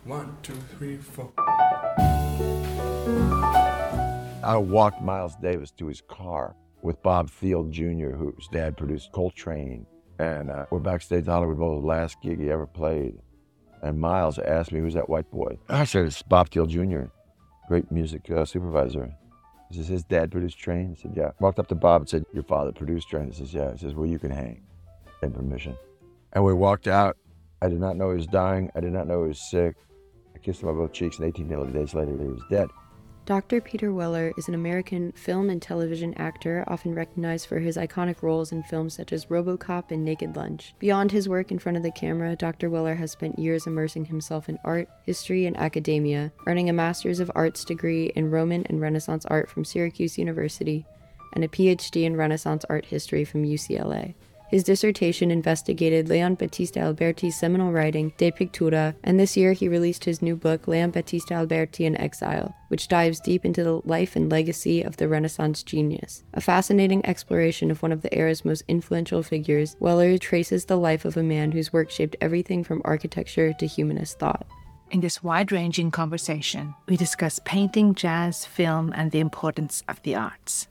One, two, three, four. I walked Miles Davis to his car with Bob Field Jr., whose dad produced Coltrane. And we're backstage at Hollywood Bowl, the last gig he ever played. And Miles asked me, "Who's that white boy?" I said, "It's Bob Field Jr., great music supervisor." He says, "His dad produced Train?" I said, "Yeah." Walked up to Bob and said, "Your father produced Train?" He says, "Yeah." He says, "Well, you can hang." And permission. And we walked out. I did not know he was dying. I did not know he was sick. I kissed him on both cheeks, and 18 days later, he was dead. Dr. Peter Weller is an American film and television actor, often recognized for his iconic roles in films such as RoboCop and Naked Lunch. Beyond his work in front of the camera, Dr. Weller has spent years immersing himself in art, history, and academia, earning a Master's of Arts degree in Roman and Renaissance art from Syracuse University and a PhD in Renaissance art history from UCLA. His dissertation investigated Leon Battista Alberti's seminal writing, De Pictura, and this year he released his new book, Leon Battista Alberti in Exile, which dives deep into the life and legacy of the Renaissance genius. A fascinating exploration of one of the era's most influential figures, Weller traces the life of a man whose work shaped everything from architecture to humanist thought. In this wide-ranging conversation, we discuss painting, jazz, film, and the importance of the arts.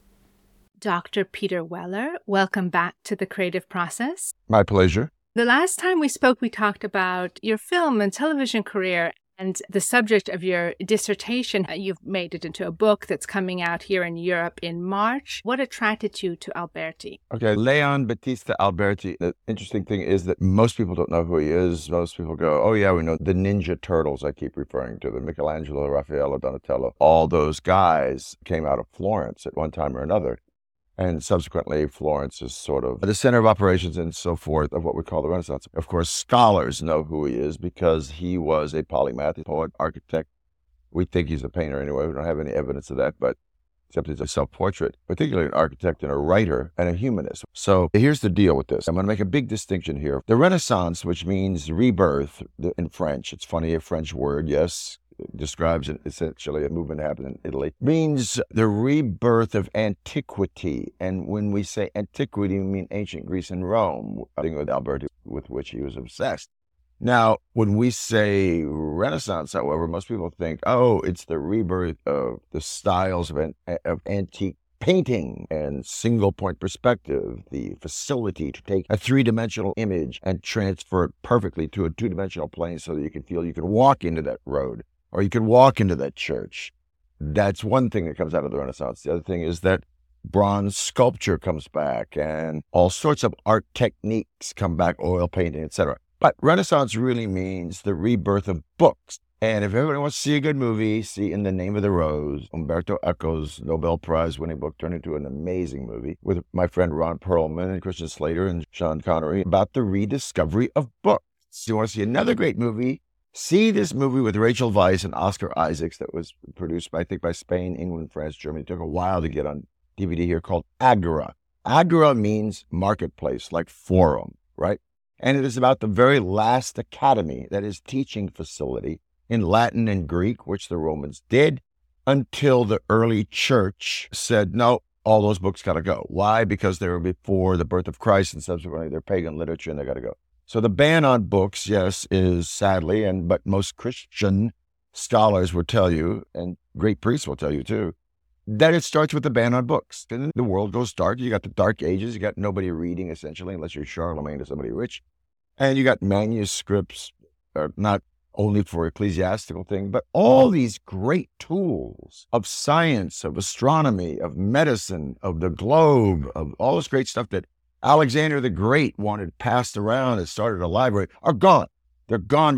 Dr. Peter Weller, welcome back to The Creative Process. My pleasure. The last time we spoke, we talked about your film and television career and the subject of your dissertation. You've made it into a book that's coming out here in Europe in March. What attracted you to Alberti? Okay, Leon Battista Alberti. The interesting thing is that most people don't know who he is. Most people go, "Oh yeah, we know the Ninja Turtles." I keep referring to them. Michelangelo, Raphael, Donatello. All those guys came out of Florence at one time or another. And subsequently, Florence is sort of the center of operations and so forth of what we call the Renaissance. Of course, scholars know who he is because he was a polymath, poet, architect. We think he's a painter anyway. We don't have any evidence of that, but except he's a self-portrait, particularly an architect and a writer and a humanist. So here's the deal with this. I'm going to make a big distinction here. The Renaissance, which means rebirth in French, it's funny, a French word, yes, describes essentially a movement that happened in Italy, means the rebirth of antiquity. And when we say antiquity, we mean ancient Greece and Rome, thing with Alberti, with which he was obsessed. Now, when we say Renaissance, however, most people think, oh, it's the rebirth of the styles of antique painting and single-point perspective, the facility to take a three-dimensional image and transfer it perfectly to a two-dimensional plane so that you can feel you can walk into that road or you can walk into that church. That's one thing that comes out of the Renaissance. The other thing is that bronze sculpture comes back and all sorts of art techniques come back, oil painting, etc. But Renaissance really means the rebirth of books. And if everybody wants to see a good movie, see In the Name of the Rose, Umberto Eco's Nobel Prize-winning book turned into an amazing movie with my friend Ron Perlman and Christian Slater and Sean Connery about the rediscovery of books. You want to see another great movie? See this movie with Rachel Weisz and Oscar Isaacs that was produced, I think, by Spain, England, France, Germany. It took a while to get on DVD here, called Agora. Agora means marketplace, like forum, right? And it is about the very last academy, that is teaching facility, in Latin and Greek, which the Romans did, until the early church said, no, all those books got to go. Why? Because they were before the birth of Christ and subsequently they're pagan literature and they got to go. So the ban on books, yes, is sadly, but most Christian scholars will tell you, and great priests will tell you too, that it starts with the ban on books. And then the world goes dark. You got the Dark Ages. You got nobody reading, essentially, unless you're Charlemagne or somebody rich. And you got manuscripts, not only for ecclesiastical thing, but all these great tools of science, of astronomy, of medicine, of the globe, of all this great stuff that Alexander the Great wanted passed around and started a library are gone. They're gone.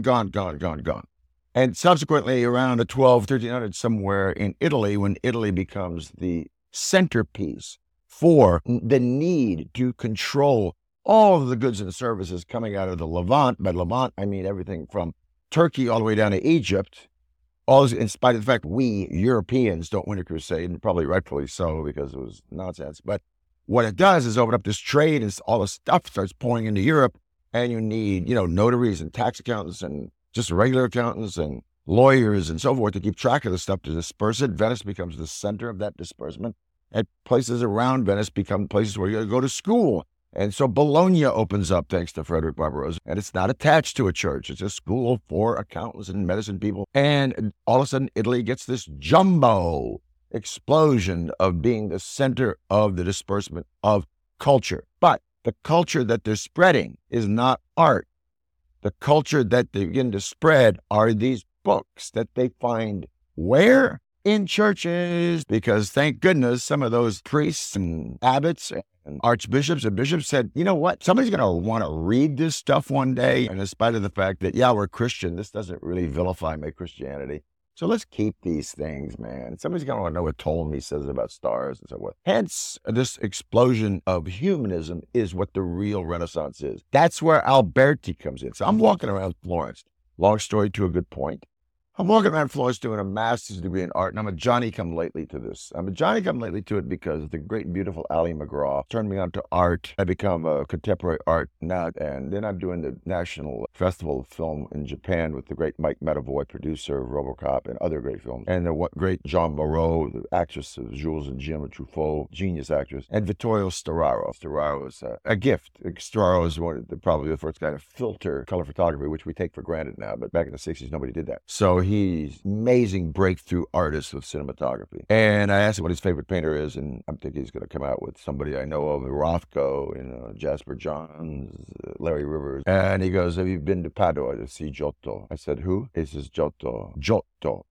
And subsequently, around the 1300s, somewhere in Italy, when Italy becomes the centerpiece for the need to control all of the goods and services coming out of the Levant. By Levant, I mean everything from Turkey all the way down to Egypt, all in spite of the fact we Europeans don't win a crusade, and probably rightfully so because it was nonsense. But what it does is open up this trade and all the stuff starts pouring into Europe, and you need, notaries and tax accountants and just regular accountants and lawyers and so forth to keep track of the stuff to disperse it. Venice becomes the center of that disbursement, and places around Venice become places where you go to school And so Bologna opens up thanks to Frederick Barbarossa, and it's not attached to a church. It's a school for accountants and medicine people. And all of a sudden, Italy gets this jumbo explosion of being the center of the disbursement of culture. But the culture that they're spreading is not art. The culture that they begin to spread are these books that they find where? In churches, because thank goodness some of those priests and abbots and archbishops and bishops said, you know what, somebody's going to want to read this stuff one day. And in spite of the fact that, yeah, we're Christian, this doesn't really vilify my Christianity. So let's keep these things, man. Somebody's going to want to know what Ptolemy says about stars and so forth. Hence, this explosion of humanism is what the real Renaissance is. That's where Alberti comes in. So I'm walking around Florence. Long story to a good point. I'm walking around Florence doing a master's degree in art, and I'm a Johnny-come-lately to this. I'm a Johnny-come-lately to it because the great and beautiful Ali McGraw turned me on to art. I become a contemporary art nut, and then I'm doing the National Festival of Film in Japan with the great Mike Medavoy, producer of RoboCop and other great films, and the great Jean Moreau, the actress of Jules and Jim Truffaut, genius actress, and Vittorio Storaro. Storaro is a gift. Storaro is probably the first guy to filter color photography, which we take for granted now, but back in the 60s, nobody did that. So he's amazing breakthrough artist with cinematography. And I asked him what his favorite painter is, and I'm thinking he's going to come out with somebody I know of, Rothko, Jasper Johns, Larry Rivers. And he goes, have you been to Padua to see Giotto? I said, who? He says, Giotto. Giotto.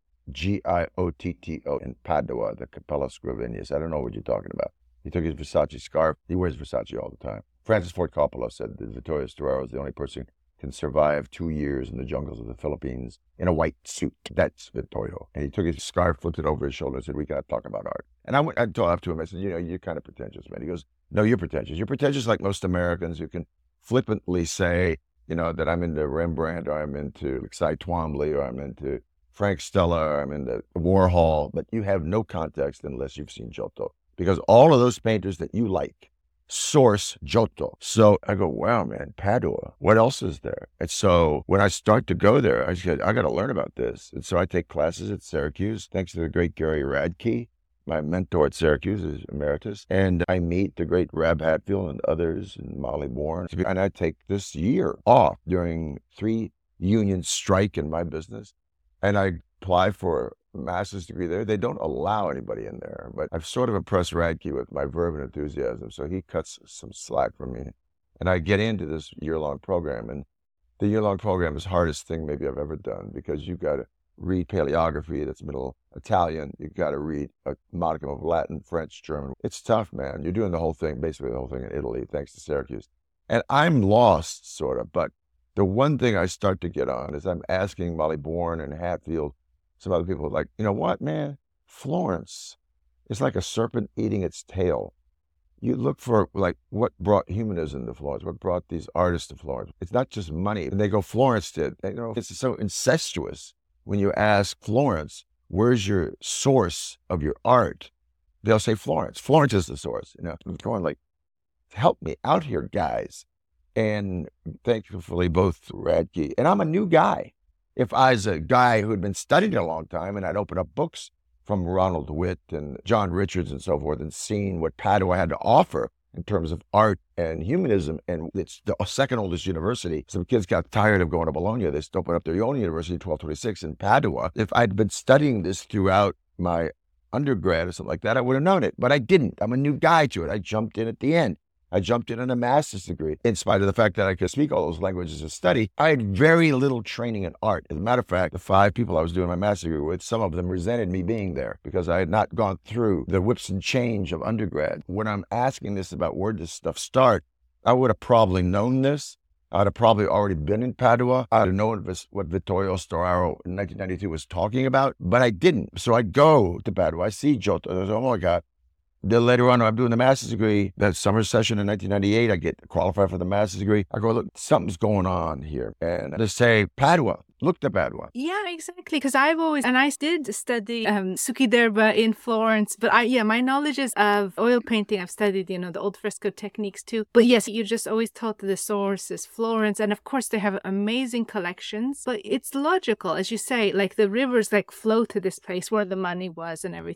Giotto in Padua, the Capella Scrivenius. I don't know what you're talking about. He took his Versace scarf. He wears Versace all the time. Francis Ford Coppola said that Vittorio Storaro is the only person can survive 2 years in the jungles of the Philippines in a white suit. That's Vittorio. And he took his scarf, flipped it over his shoulder, and said, we got to talk about art. And I told up to him, I said, you're kind of pretentious, man. He goes, no, you're pretentious. You're pretentious like most Americans who can flippantly say, that I'm into Rembrandt, or I'm into Cy Twombly, or I'm into Frank Stella, or I'm into Warhol, but you have no context unless you've seen Giotto. Because all of those painters that you like source Giotto. So I go, wow, man, Padua. What else is there? And so when I start to go there, I said, I got to learn about this. And so I take classes at Syracuse, thanks to the great Gary Radke. My mentor at Syracuse is emeritus. And I meet the great Rab Hatfield and others, and Molly Bourne. And I take this year off during 3 union strike in my business. And I apply for a master's degree there. They don't allow anybody in there, but I've sort of impressed Radke with my verve and enthusiasm, so he cuts some slack from me. And I get into this year-long program, and the year-long program is the hardest thing maybe I've ever done, because you've got to read paleography, that's Middle Italian. You've got to read a modicum of Latin, French, German. It's tough, man. You're doing the whole thing, basically the whole thing in Italy, thanks to Syracuse. And I'm lost, sort of, but the one thing I start to get on is I'm asking Molly Bourne and Hatfield, some other people, like, you know what, man? Florence is like a serpent eating its tail. You look for, like, what brought humanism to Florence, what brought these artists to Florence. It's not just money. And they go, Florence did. It's so incestuous when you ask Florence, where's your source of your art? They'll say Florence. Florence is the source. I'm going like, help me out here, guys. And thankfully, both Radke, and I'm a new guy. If I was a guy who had been studying a long time and I'd open up books from Ronald Witt and John Richards and so forth and seen what Padua had to offer in terms of art and humanism, and it's the second oldest university. Some kids got tired of going to Bologna. They just opened up their own university in 1226 in Padua. If I'd been studying this throughout my undergrad or something like that, I would have known it, but I didn't. I'm a new guy to it. I jumped in at the end. I jumped in on a master's degree. In spite of the fact that I could speak all those languages and study, I had very little training in art. As a matter of fact, the 5 people I was doing my master's degree with, some of them resented me being there because I had not gone through the whips and change of undergrad. When I'm asking this about where does stuff start, I would have probably known this. I'd have probably already been in Padua. I'd have known what Vittorio Storaro in 1992 was talking about, but I didn't. So I go to Padua. I see Giotto. I say, oh my God. Then later on, I'm doing the master's degree. That summer session in 1998, I get qualified for the master's degree. I go, look, something's going on here. And they say, Padua, look to Padua. Yeah, exactly. Because I did study Sukiderba in Florence. But my knowledge is of oil painting. I've studied, the old fresco techniques too. But yes, you just always taught the source is Florence. And of course, they have amazing collections. But it's logical, as you say, like the rivers flow to this place where the money was and everything.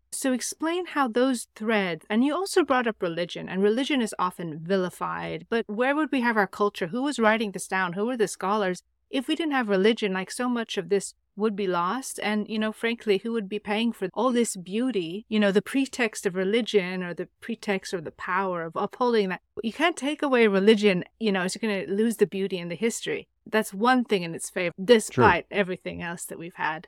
So explain how those threads, and you also brought up religion, and religion is often vilified, but where would we have our culture? Who was writing this down? Who were the scholars? If we didn't have religion, like so much of this would be lost. And, frankly, who would be paying for all this beauty? The pretext of religion or the pretext or the power of upholding that. You can't take away religion, so you're going to lose the beauty and the history. That's one thing in its favor, despite everything else that we've had.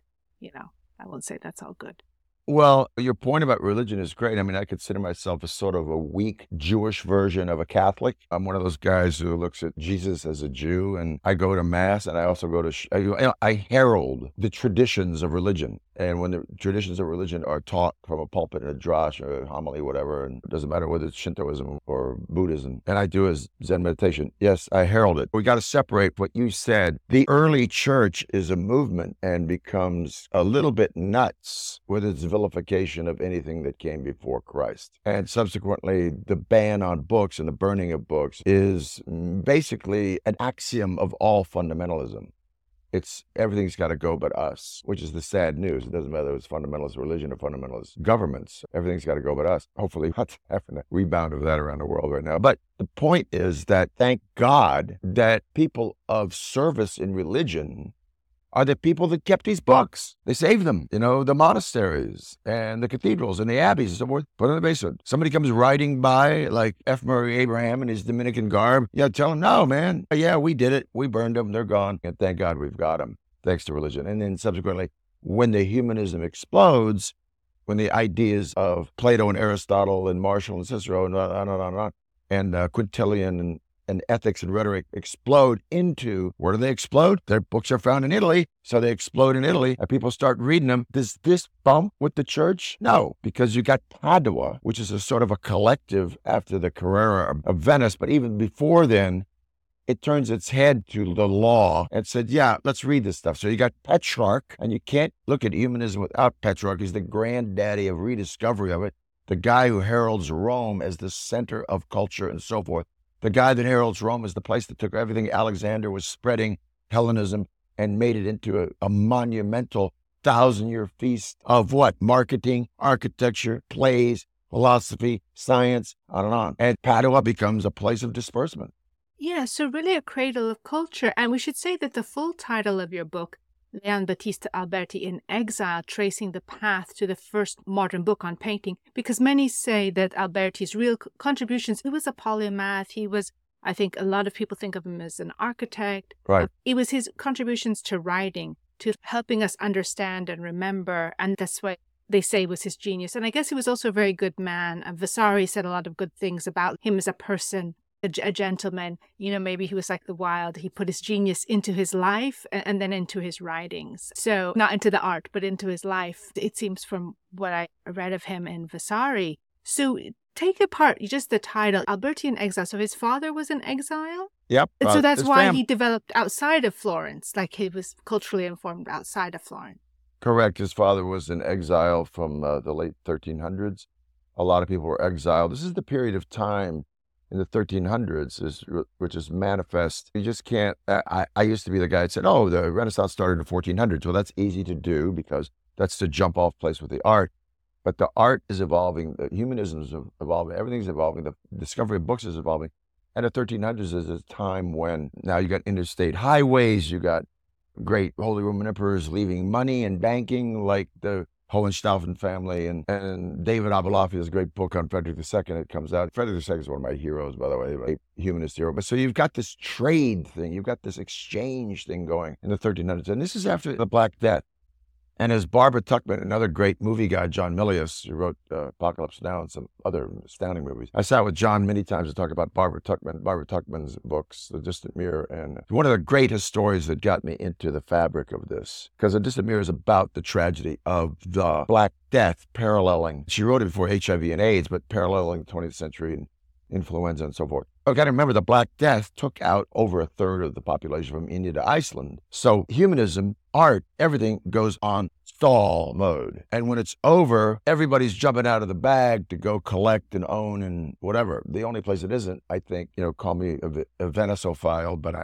I won't say that's all good. Well, your point about religion is great. I mean, I consider myself as sort of a weak Jewish version of a Catholic. I'm one of those guys who looks at Jesus as a Jew, and I go to Mass, and I also go to, I herald the traditions of religion. And when the traditions of religion are taught from a pulpit in a drash or a homily, whatever, and it doesn't matter whether it's Shintoism or Buddhism, and I do as Zen meditation, yes, I herald it. We got to separate what you said. The early church is a movement and becomes a little bit nuts with its vilification of anything that came before Christ. And subsequently, the ban on books and the burning of books is basically an axiom of all fundamentalism. It's everything's got to go but us, which is the sad news. It doesn't matter if it's fundamentalist religion or fundamentalist governments. Everything's got to go but us. Hopefully, what's having a rebound of that around the world right now. But the point is that thank God that people of service in religion are the people that kept these books. They saved them, the monasteries and the cathedrals and the abbeys and so forth, put in the basement. Somebody comes riding by like F. Murray Abraham in his Dominican garb. Tell them, no, man. Yeah, we did it. We burned them. They're gone. And thank God we've got them, thanks to religion. And then subsequently, when the humanism explodes, when the ideas of Plato and Aristotle and Martial and Cicero and on, and Quintilian and ethics and rhetoric explode into, where do they explode? Their books are found in Italy, so they explode in Italy, and people start reading them. Does this bump with the church? No, because you got Padua, which is a sort of a collective after the Carrera of Venice, but even before then, it turns its head to the law and said, yeah, let's read this stuff. So you got Petrarch, and you can't look at humanism without Petrarch. He's the granddaddy of rediscovery of it, the guy who heralds Rome as the center of culture and so forth. The guy that heralds Rome is the place that took everything Alexander was spreading, Hellenism, and made it into a monumental 1,000-year feast of what? Marketing, architecture, plays, philosophy, science, on and on. And Padua becomes a place of disbursement. Yeah, so really a cradle of culture. And we should say that the full title of your book, Leon Battista Alberti in Exile, Tracing the Path to the First Modern Book on Painting, because many say that Alberti's real contributions, he was a polymath, I think a lot of people think of him as an architect. Right. It was his contributions to writing, to helping us understand and remember, and that's why they say was his genius. And I guess he was also a very good man. Vasari said a lot of good things about him as a person, a gentleman. Maybe he was like the wild. He put his genius into his life and then into his writings. So not into the art, but into his life, it seems, from what I read of him in Vasari. So take apart just the title, Alberti in Exile. So his father was in exile? Yep. And so that's why he developed outside of Florence, like he was culturally informed outside of Florence. Correct. His father was in exile from the late 1300s. A lot of people were exiled. This is the period of time in the 1300s, which is manifest. You just can't, I used to be the guy that said, oh, the Renaissance started in the 1400s. Well, that's easy to do because that's the jump off place with the art. But the art is evolving, the humanism is evolving, everything's evolving, the discovery of books is evolving. And the 1300s is a time when now you got interstate highways, you got great Holy Roman emperors leaving money and banking like the Hohenstaufen family, and David Abulafia's great book on Frederick II. It comes out. Frederick II is one of my heroes, by the way, a humanist hero. But so you've got this trade thing, you've got this exchange thing going in the 1300s. And this is after the Black Death. And as Barbara Tuchman, another great movie guy, John Milius, who wrote Apocalypse Now and some other astounding movies. I sat with John many times to talk about Barbara Tuchman's books, The Distant Mirror, and one of the greatest stories that got me into the fabric of this. Because The Distant Mirror is about the tragedy of the Black Death paralleling. She wrote it before HIV and AIDS, but paralleling the 20th century and influenza and so forth. I've got to remember the Black Death took out over a third of the population from India to Iceland. So humanism, art, everything goes on stall mode. And when it's over, everybody's jumping out of the bag to go collect and own and whatever. The only place it isn't, I think, call me a Venisophile, but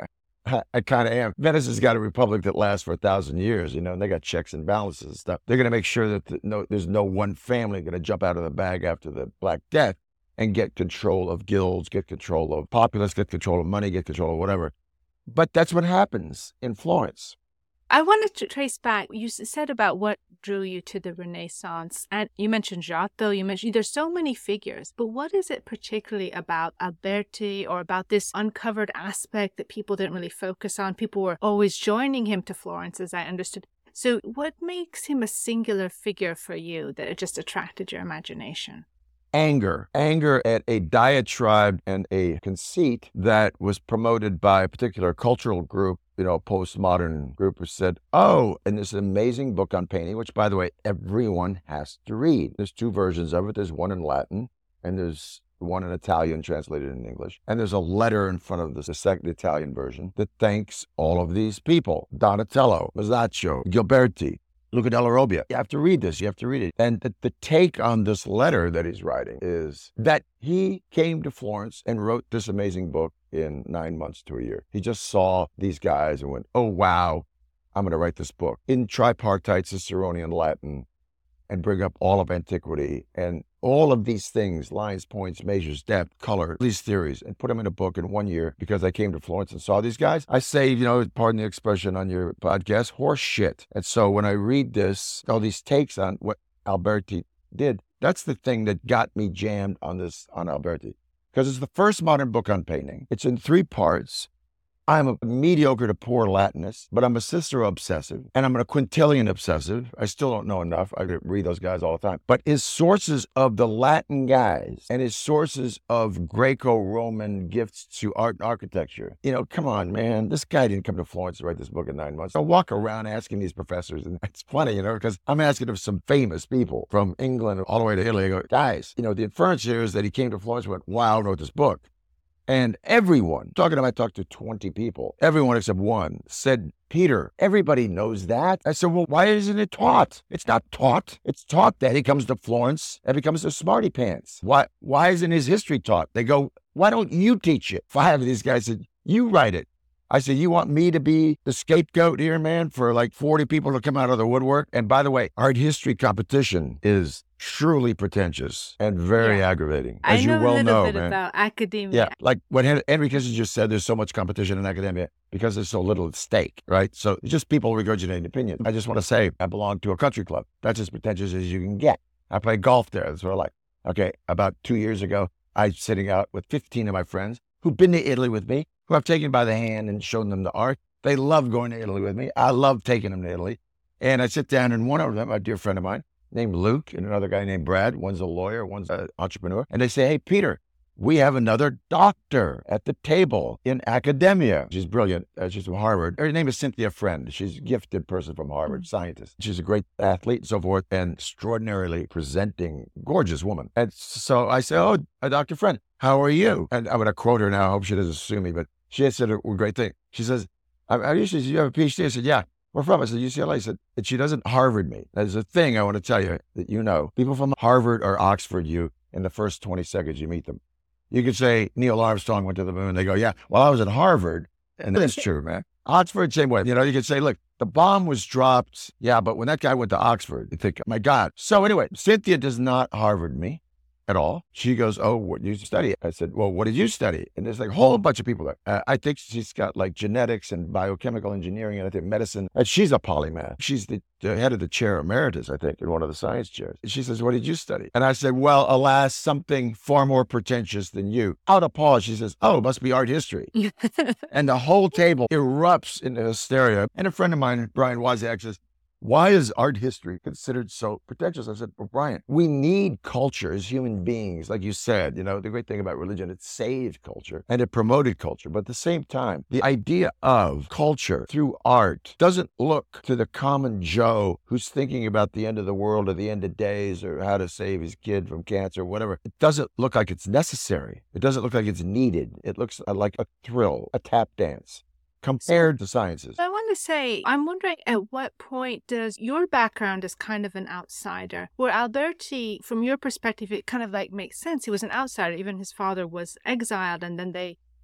I kind of am. Venice has got a republic that lasts for 1,000 years, and they got checks and balances and stuff. They're going to make sure that there's no one family going to jump out of the bag after the Black Death and get control of guilds, get control of populace, get control of money, get control of whatever. But that's what happens in Florence. I wanted to trace back. You said about what drew you to the Renaissance, and you mentioned Giotto, there's so many figures, but what is it particularly about Alberti or about this uncovered aspect that people didn't really focus on? People were always joining him to Florence, as I understood. So what makes him a singular figure for you that it just attracted your imagination? Anger at a diatribe and a conceit that was promoted by a particular cultural group, postmodern group, who said, and this amazing book on painting, which, by the way, everyone has to read. There's 2 versions of it. There's one in Latin, and there's one in Italian translated in English. And there's a letter in front of the second Italian version that thanks all of these people: Donatello, Masaccio, Ghiberti, Luca della Robbia. You have to read this. You have to read it. And the take on this letter that he's writing is that he came to Florence and wrote this amazing book in 9 months to a year. He just saw these guys and went, oh, wow, I'm going to write this book in tripartite Ciceronian Latin and bring up all of antiquity and all of these things, lines, points, measures, depth, color, these theories, and put them in a book in 1 year because I came to Florence and saw these guys. I say, pardon the expression on your podcast, horse shit. And so when I read this, all these takes on what Alberti did, that's the thing that got me jammed on Alberti. Because it's the first modern book on painting. It's in 3 parts. I'm a mediocre to poor Latinist, but I'm a Cicero obsessive, and I'm a Quintilian obsessive. I still don't know enough. I read those guys all the time. But his sources of the Latin guys and his sources of Greco-Roman gifts to art and architecture, come on, man. This guy didn't come to Florence to write this book in 9 months. I walk around asking these professors, and it's funny, because I'm asking of some famous people from England all the way to Italy. I go, guys, the inference here is that he came to Florence and went, wow, I wrote this book. And everyone, I talked to 20 people, everyone except one said, Peter, everybody knows that. I said, well, why isn't it taught? It's not taught. It's taught that he comes to Florence and becomes a smarty pants. Why isn't his history taught? They go, why don't you teach it? 5 of these guys said, you write it. I said, you want me to be the scapegoat here, man, for like 40 people to come out of the woodwork? And by the way, art history competition is truly pretentious and very aggravating. As you well know, man. About academia. Yeah, like what Henry Kissinger said, there's so much competition in academia because there's so little at stake, right? So it's just people regurgitating opinions. I just want to say I belong to a country club. That's as pretentious as you can get. I play golf there. That's what I like. Okay, about 2 years ago, I was sitting out with 15 of my friends who've been to Italy with me, who I've taken by the hand and shown them the art. They love going to Italy with me. I love taking them to Italy. And I sit down, and one of them, a dear friend of mine, named Luke, and another guy named Brad. One's a lawyer, one's an entrepreneur. And they say, hey, Peter, we have another doctor at the table in academia. She's brilliant. She's from Harvard. Her name is Cynthia Friend. She's a gifted person from Harvard, scientist. She's a great athlete and so forth, and extraordinarily presenting, gorgeous woman. And so I say, oh, Dr. Friend, how are you? And I'm going to quote her now. I hope she doesn't sue me, but she said a great thing. She says, you have a PhD? I said, yeah. Where from? I said, UCLA. I said, and she doesn't Harvard me. There's a thing I want to tell you that people from Harvard or Oxford you in the first 20 seconds you meet them. You could say Neil Armstrong went to the moon. They go, yeah, well, I was at Harvard. And that's true, man. Oxford, same way. You could say, look, the bomb was dropped. Yeah, but when that guy went to Oxford, you think, oh my God. So anyway, Cynthia does not Harvard me at all. She goes, oh, what did you study? I said, well, what did you study? And there's like a whole bunch of people there. I think she's got like genetics and biochemical engineering and I think medicine. And she's a polymath. She's the head of the chair emeritus, I think, in one of the science chairs. And she says, what did you study? And I said, well, alas, something far more pretentious than you. Out of pause, she says, oh, it must be art history. And the whole table erupts into hysteria. And a friend of mine, Brian Wozniak, says, why is art history considered so pretentious? I said, well, Brian, we need culture as human beings. Like you said, the great thing about religion, it saved culture and it promoted culture. But at the same time, the idea of culture through art doesn't look to the common Joe who's thinking about the end of the world or the end of days or how to save his kid from cancer or whatever. It doesn't look like it's necessary. It doesn't look like it's needed. It looks like a thrill, a tap dance. Compared to sciences. I want to say, I'm wondering at what point does your background as kind of an outsider, where Alberti, from your perspective, it kind of like makes sense. He was an outsider. Even his father was exiled and then they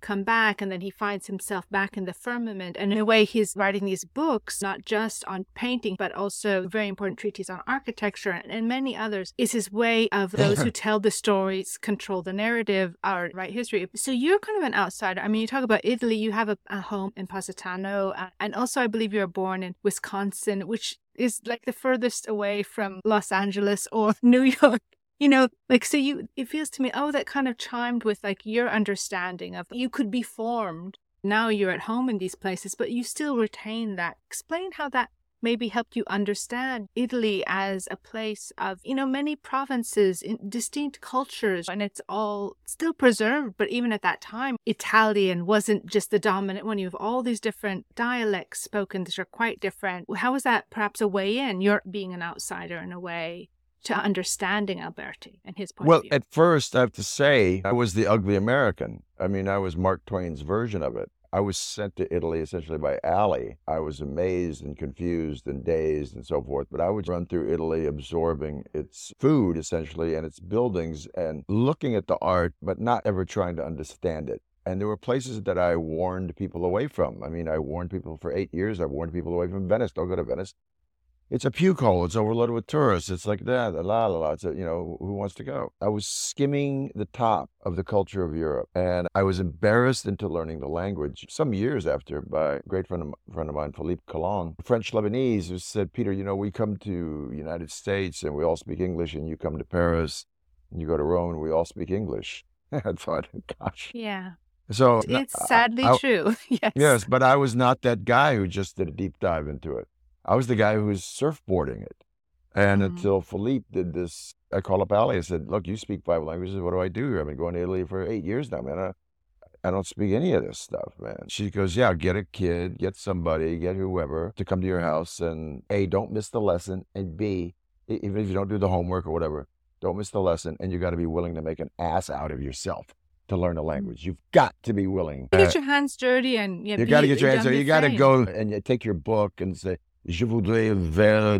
come back, and then he finds himself back in the firmament. And in a way, he's writing these books, not just on painting, but also very important treatise on architecture and many others. Is his way of those who tell the stories, control the narrative, or write history. So you're kind of an outsider. I mean, you talk about Italy, you have a home in Positano, and also I believe you were born in Wisconsin, which is like the furthest away from Los Angeles or New York. So it feels to me, that kind of chimed with like your understanding of you could be formed. Now you're at home in these places, but you still retain that. Explain how that maybe helped you understand Italy as a place of, many provinces, distinct cultures, and it's all still preserved. But even at that time, Italian wasn't just the dominant one. You have all these different dialects spoken that are quite different. How was that perhaps a way in? You're being an outsider in a way to understanding Alberti and his point of view. Well, at first, I have to say, I was the ugly American. I mean, I was Mark Twain's version of it. I was sent to Italy essentially by Allie. I was amazed and confused and dazed and so forth, but I would run through Italy absorbing its food essentially and its buildings and looking at the art, but not ever trying to understand it. And there were places that I warned people away from. I mean, I warned people for 8 years. I warned people away from Venice. Don't go to Venice. It's a puke hole. It's overloaded with tourists. It's like that, It's who wants to go? I was skimming the top of the culture of Europe, and I was embarrassed into learning the language. Some years after, by a great friend of mine, Philippe Collin, French Lebanese, who said, Peter, we come to the United States and we all speak English, and you come to Paris and you go to Rome and we all speak English. I thought, gosh. Yeah. So it's sadly true. Yes. Yes, but I was not that guy who just did a deep dive into it. I was the guy who was surfboarding it. And until Philippe did this, I called up Allie. I said, look, you speak 5 languages. What do I do here? I've been going to Italy for 8 years now, man. I don't speak any of this stuff, man. She goes, yeah, get a kid, get somebody, get whoever to come to your house. And A, don't miss the lesson. And B, even if you don't do the homework or whatever, don't miss the lesson. And you got to be willing to make an ass out of yourself to learn a language. You've got to be willing. You get your hands dirty and you got to get your hands dirty. You got to go and you take your book and say, Je voudrais un verre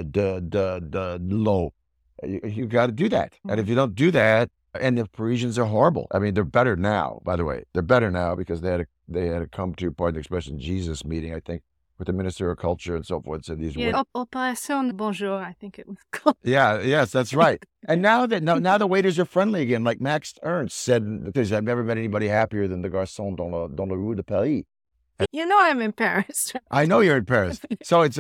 de l'eau. You got to do that. And if you don't do that, and the Parisians are horrible. I mean, they're better now, by the way. They're better now because they had to come to, pardon the expression, Jesus meeting, I think, with the Minister of Culture and so forth. So these Opération Bonjour, I think it was called. Yeah, yes, that's right. And now the waiters are friendly again. Like Max Ernst said, I've never met anybody happier than the garçon dans la rue de Paris. I'm in Paris. I know you're in Paris. So il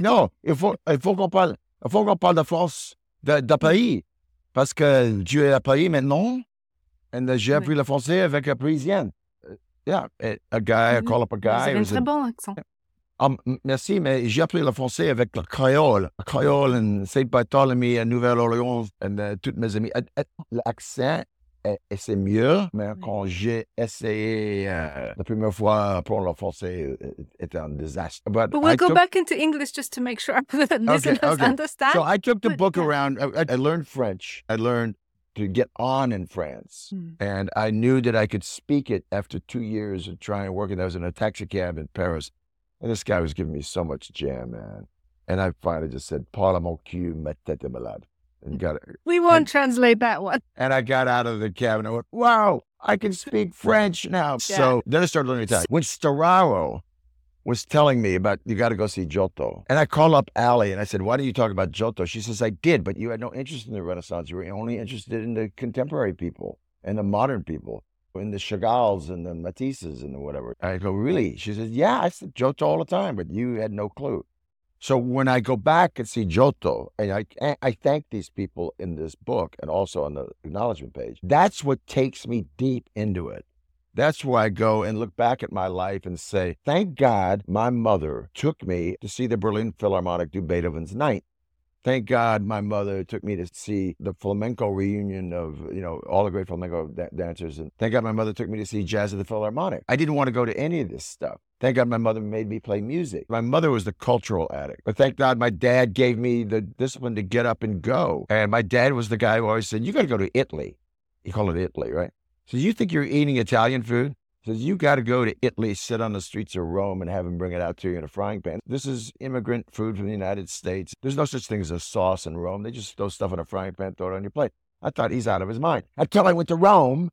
faut qu'on parle de France, de Paris. Parce que tu es à Paris maintenant, and j'ai appris le français avec un Parisien. Yeah, a guy, I call up a guy. Vous avez un très bon accent. Merci, mais j'ai appris le français avec le créole. Le créole in Saint Barthélemy à Nouvelle-Orléans, and toutes mes amies. L'accent, c'est mieux, mais quand j'ai essayé la première fois apprendre le français, c'était un désastre. But we'll go back into English just to make sure the listeners understand. So I took the book around. I learned French. I learned to get on in France. And I knew that I could speak it after 2 years of trying to work it. I was in a taxi cab in Paris. And this guy was giving me so much jam, man. And I finally just said, parle mon cul, ma tête est malade. And got it. We won't translate that one. And I got out of the cab and I went, wow, I can speak French now. Yeah. So then I started learning Italian. When Storaro was telling me about, you got to go see Giotto. And I called up Allie and I said, why don't you talk about Giotto? She says, I did, but you had no interest in the Renaissance. You were only interested in the contemporary people and the modern people, in the Chagalls and the Matisses and the whatever. I go, really? She says, yeah, I said Giotto all the time, but you had no clue. So when I go back and see Giotto, and I thank these people in this book and also on the acknowledgement page, that's what takes me deep into it. That's where I go and look back at my life and say, thank God my mother took me to see the Berlin Philharmonic do Beethoven's Ninth. Thank God my mother took me to see the flamenco reunion of, all the great flamenco dancers. And thank God my mother took me to see Jazz at the Philharmonic. I didn't want to go to any of this stuff. Thank God my mother made me play music. My mother was the cultural addict. But thank God my dad gave me the discipline to get up and go. And my dad was the guy who always said, you got to go to Italy. He called it Italy, right? So you think you're eating Italian food? Says, you got to go to Italy, sit on the streets of Rome and have them bring it out to you in a frying pan. This is immigrant food from the United States. There's no such thing as a sauce in Rome. They just throw stuff in a frying pan, throw it on your plate. I thought he's out of his mind. Until I went to Rome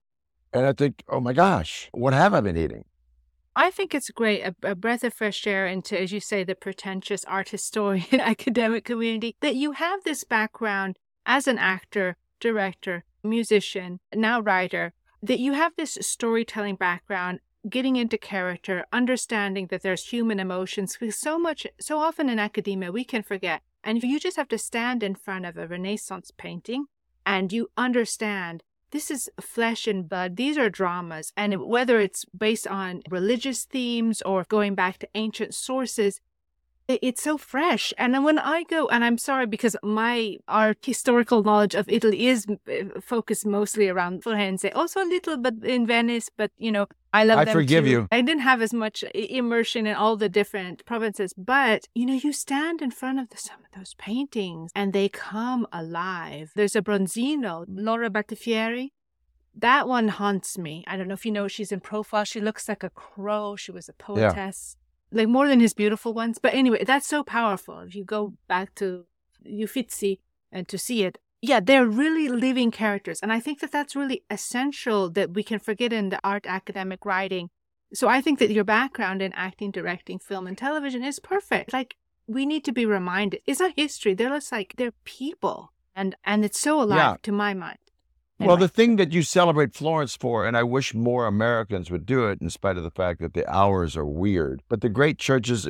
And I think, oh my gosh, what have I been eating? I think it's great, a breath of fresh air into, as you say, the pretentious art historian academic community, that you have this background as an actor, director, musician, now writer, that you have this storytelling background, getting into character, understanding that there's human emotions, because so often in academia, we can forget. And if you just have to stand in front of a Renaissance painting and you understand this is flesh and blood. These are dramas. And whether it's based on religious themes or going back to ancient sources, it's so fresh. And then when I go, and I'm sorry because my art historical knowledge of Italy is focused mostly around Florence, also a little bit in Venice, but I love them too. I forgive you. I didn't have as much immersion in all the different provinces, but you stand in front of some of those paintings and they come alive. There's a Bronzino, Laura Battifieri. That one haunts me. I don't know if you know, she's in profile. She looks like a crow. She was a poetess. Like more than his beautiful ones. But anyway, that's so powerful. If you go back to Uffizi and to see it, they're really living characters. And I think that that's really essential that we can forget in the art academic writing. So I think that your background in acting, directing, film, and television is perfect. Like, we need to be reminded. It's not history. They're just like, they're people. And it's so alive to my mind. Well, the thing that you celebrate Florence for, and I wish more Americans would do it in spite of the fact that the hours are weird, but the great churches,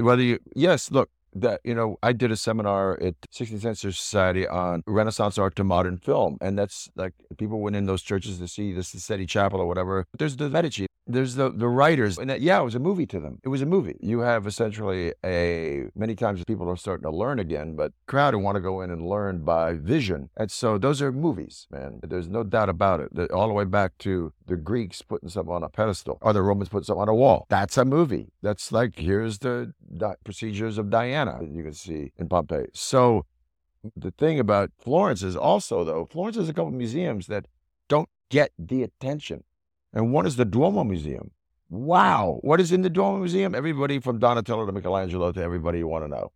I did a seminar at 16th Century Society on Renaissance art to modern film. And that's like, people went in those churches to see the Sassetti Chapel or whatever. There's the Medici, there's the writers. And it was a movie to them. It was a movie. You have essentially many times people are starting to learn again, but crowd who want to go in and learn by vision. And so those are movies, man. There's no doubt about it. All the way back to the Greeks putting something on a pedestal or the Romans putting something on a wall. That's a movie. That's like, here's the procedures of Diana you can see in Pompeii. So the thing about Florence is also, though, Florence has a couple of museums that don't get the attention. And one is the Duomo Museum. Wow. What is in the Duomo Museum? Everybody from Donatello to Michelangelo to everybody you want to know.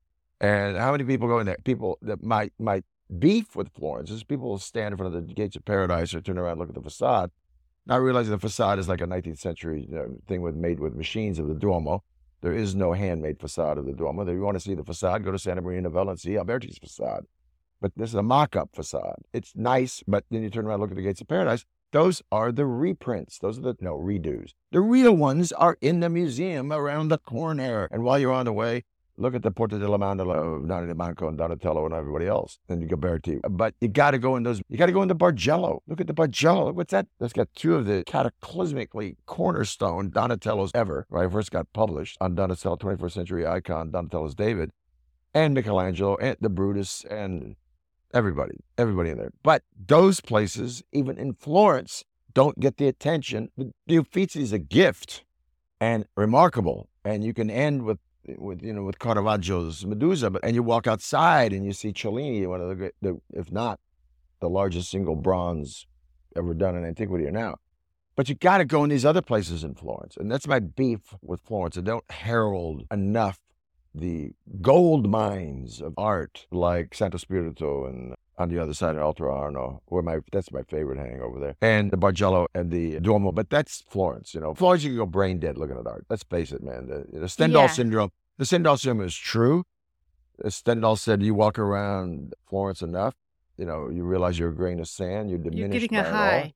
And how many people go in there? People that might beef with Florence is people will stand in front of the Gates of Paradise or turn around and look at the facade, not realizing the facade is like a 19th century thing made with machines of the Duomo. There is no handmade facade of the Duomo. If you want to see the facade, go to Santa Maria Novella and see Alberti's facade. But this is a mock-up facade. It's nice, but then you turn around and look at the Gates of Paradise. Those are the reprints. Those are redos. The real ones are in the museum around the corner. And while you're on the way, look at the Porta della Mandorla of Nani Manco and Donatello and everybody else. And Ghiberti. But you got to go in those. You got to go into Bargello. Look at the Bargello. What's that? That's got two of the cataclysmically cornerstone Donatellos ever. Right, first got published on Donatello, 21st century icon, Donatello's David, and Michelangelo, and the Brutus, and everybody in there. But those places, even in Florence, don't get the attention. The Uffizi is a gift and remarkable. And you can end with Caravaggio's Medusa, and you walk outside and you see Cellini, one of the great, if not the largest single bronze ever done in antiquity or now. But you got to go in these other places in Florence. And that's my beef with Florence. I don't herald enough the gold mines of art like Santo Spirito and on the other side of Alto Arno, that's my favorite hang over there, and the Bargello and the Duomo. But that's Florence. Florence, you can go brain dead looking at art. Let's face it, man. The Stendhal syndrome. The Stendhal syndrome is true. Stendhal said, you walk around Florence enough, you realize you're a grain of sand. You're diminished. You're getting a high.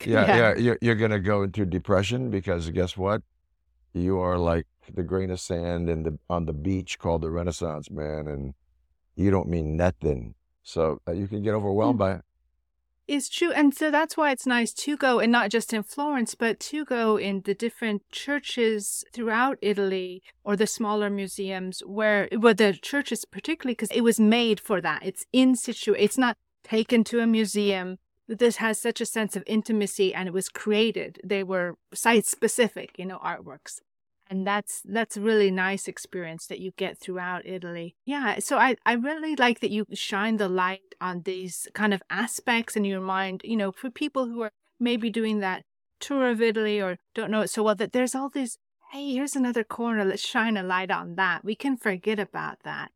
You're gonna go into depression because guess what? You are like the grain of sand on the beach called the Renaissance, man, and you don't mean nothing. So you can get overwhelmed by it. It's true. And so that's why it's nice to go, and not just in Florence, but to go in the different churches throughout Italy or the smaller museums where the churches particularly, because it was made for that. It's in situ. It's not taken to a museum. This has such a sense of intimacy, and it was created. They were site-specific, artworks. And that's a really nice experience that you get throughout Italy. Yeah, so I really like that you shine the light on these kind of aspects in your mind, for people who are maybe doing that tour of Italy or don't know it so well, that there's all these, hey, here's another corner, let's shine a light on that. We can forget about that.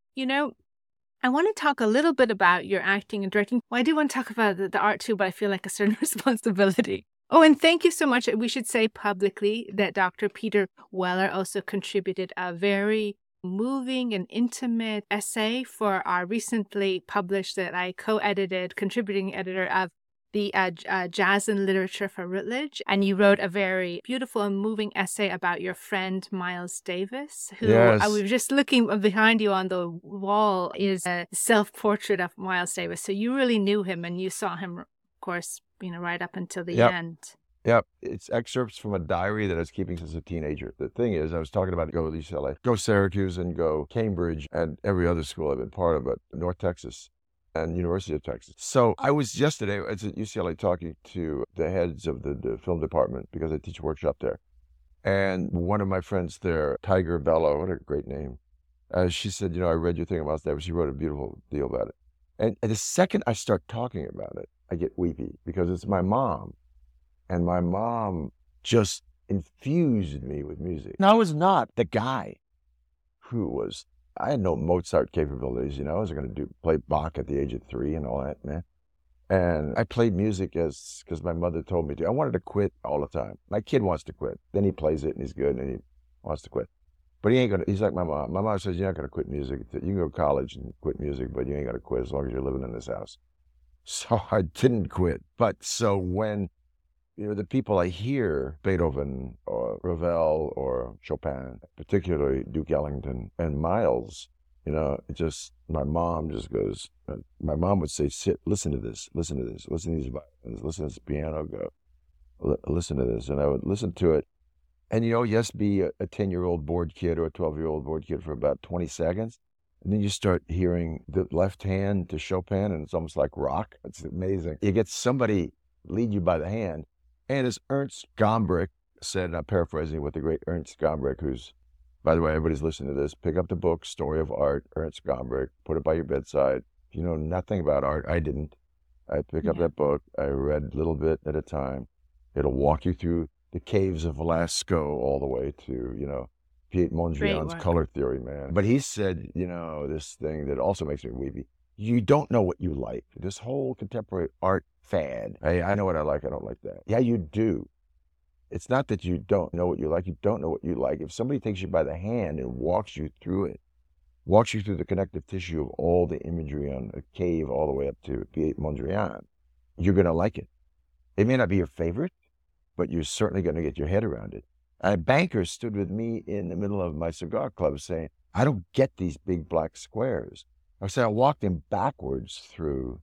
I want to talk a little bit about your acting and directing. Well, I do want to talk about the art too, but I feel like a certain responsibility. Oh, and thank you so much. We should say publicly that Dr. Peter Weller also contributed a very moving and intimate essay for our recently published, that I co-edited, contributing editor of the Jazz and Literature for Routledge. And you wrote a very beautiful and moving essay about your friend Miles Davis, who I Yes. was just looking behind you on the wall is a self-portrait of Miles Davis. So you really knew him, and you saw him, of course, right up until the Yep. end. Yep. It's excerpts from a diary that I was keeping since a teenager. The thing is, I was talking about go to UCLA, go Syracuse, and go Cambridge, and every other school I've been part of, but North Texas and University of Texas. So I was yesterday at UCLA talking to the heads of the film department because I teach a workshop there. And one of my friends there, Tiger Bello, what a great name. She said, I read your thing about Davis. She wrote a beautiful deal about it. And the second I start talking about it, I get weepy because it's my mom. And my mom just infused me with music. And I was not the guy I had no Mozart capabilities, I was going to play Bach at the age of 3 and all that, man. And I played music because my mother told me to. I wanted to quit all the time. My kid wants to quit. Then he plays it and he's good and he wants to quit. But he ain't going to, he's like my mom. My mom says, you're not going to quit music. You can go to college and quit music, but you ain't going to quit as long as you're living in this house. So I didn't quit. But so when the people I hear, Beethoven or Ravel or Chopin, particularly Duke Ellington and Miles, my mom just goes, my mom would say, sit, listen to this, listen to these violins, listen to this piano go, listen to this. And I would listen to it. And, yes, be a 10-year-old bored kid or a 12-year-old bored kid for about 20 seconds. And then you start hearing the left hand to Chopin, and it's almost like rock. It's amazing. You get somebody lead you by the hand. And as Ernst Gombrich said, and I'm paraphrasing what the great Ernst Gombrich, who's, by the way, everybody's listening to this, pick up the book, Story of Art, Ernst Gombrich, put it by your bedside. If you know nothing about art, I didn't. I pick up that book. I read a little bit at a time. It'll walk you through the caves of Lascaux all the way to, Piet Mondrian's color theory, man. But he said, this thing that also makes me weepy. You don't know what you like. This whole contemporary art fad. Hey, I know what I like. I don't like that. Yeah, you do. It's not that you don't know what you like. You don't know what you like. If somebody takes you by the hand and walks you through it, walks you through the connective tissue of all the imagery on a cave all the way up to Piet Mondrian, you're going to like it. It may not be your favorite, but you're certainly going to get your head around it. A banker stood with me in the middle of my cigar club saying, I don't get these big black squares. I walked him backwards through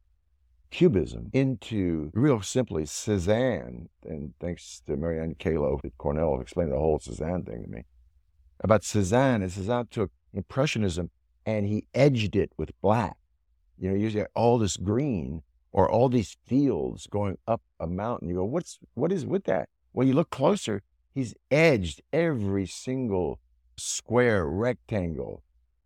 Cubism into, real simply, Cézanne. And thanks to Marianne Calo at Cornell, explained the whole Cézanne thing to me. About Cézanne, and Cézanne took Impressionism and he edged it with black. Usually all this green or all these fields going up a mountain. You go, what is with that? When you look closer, he's edged every single square, rectangle,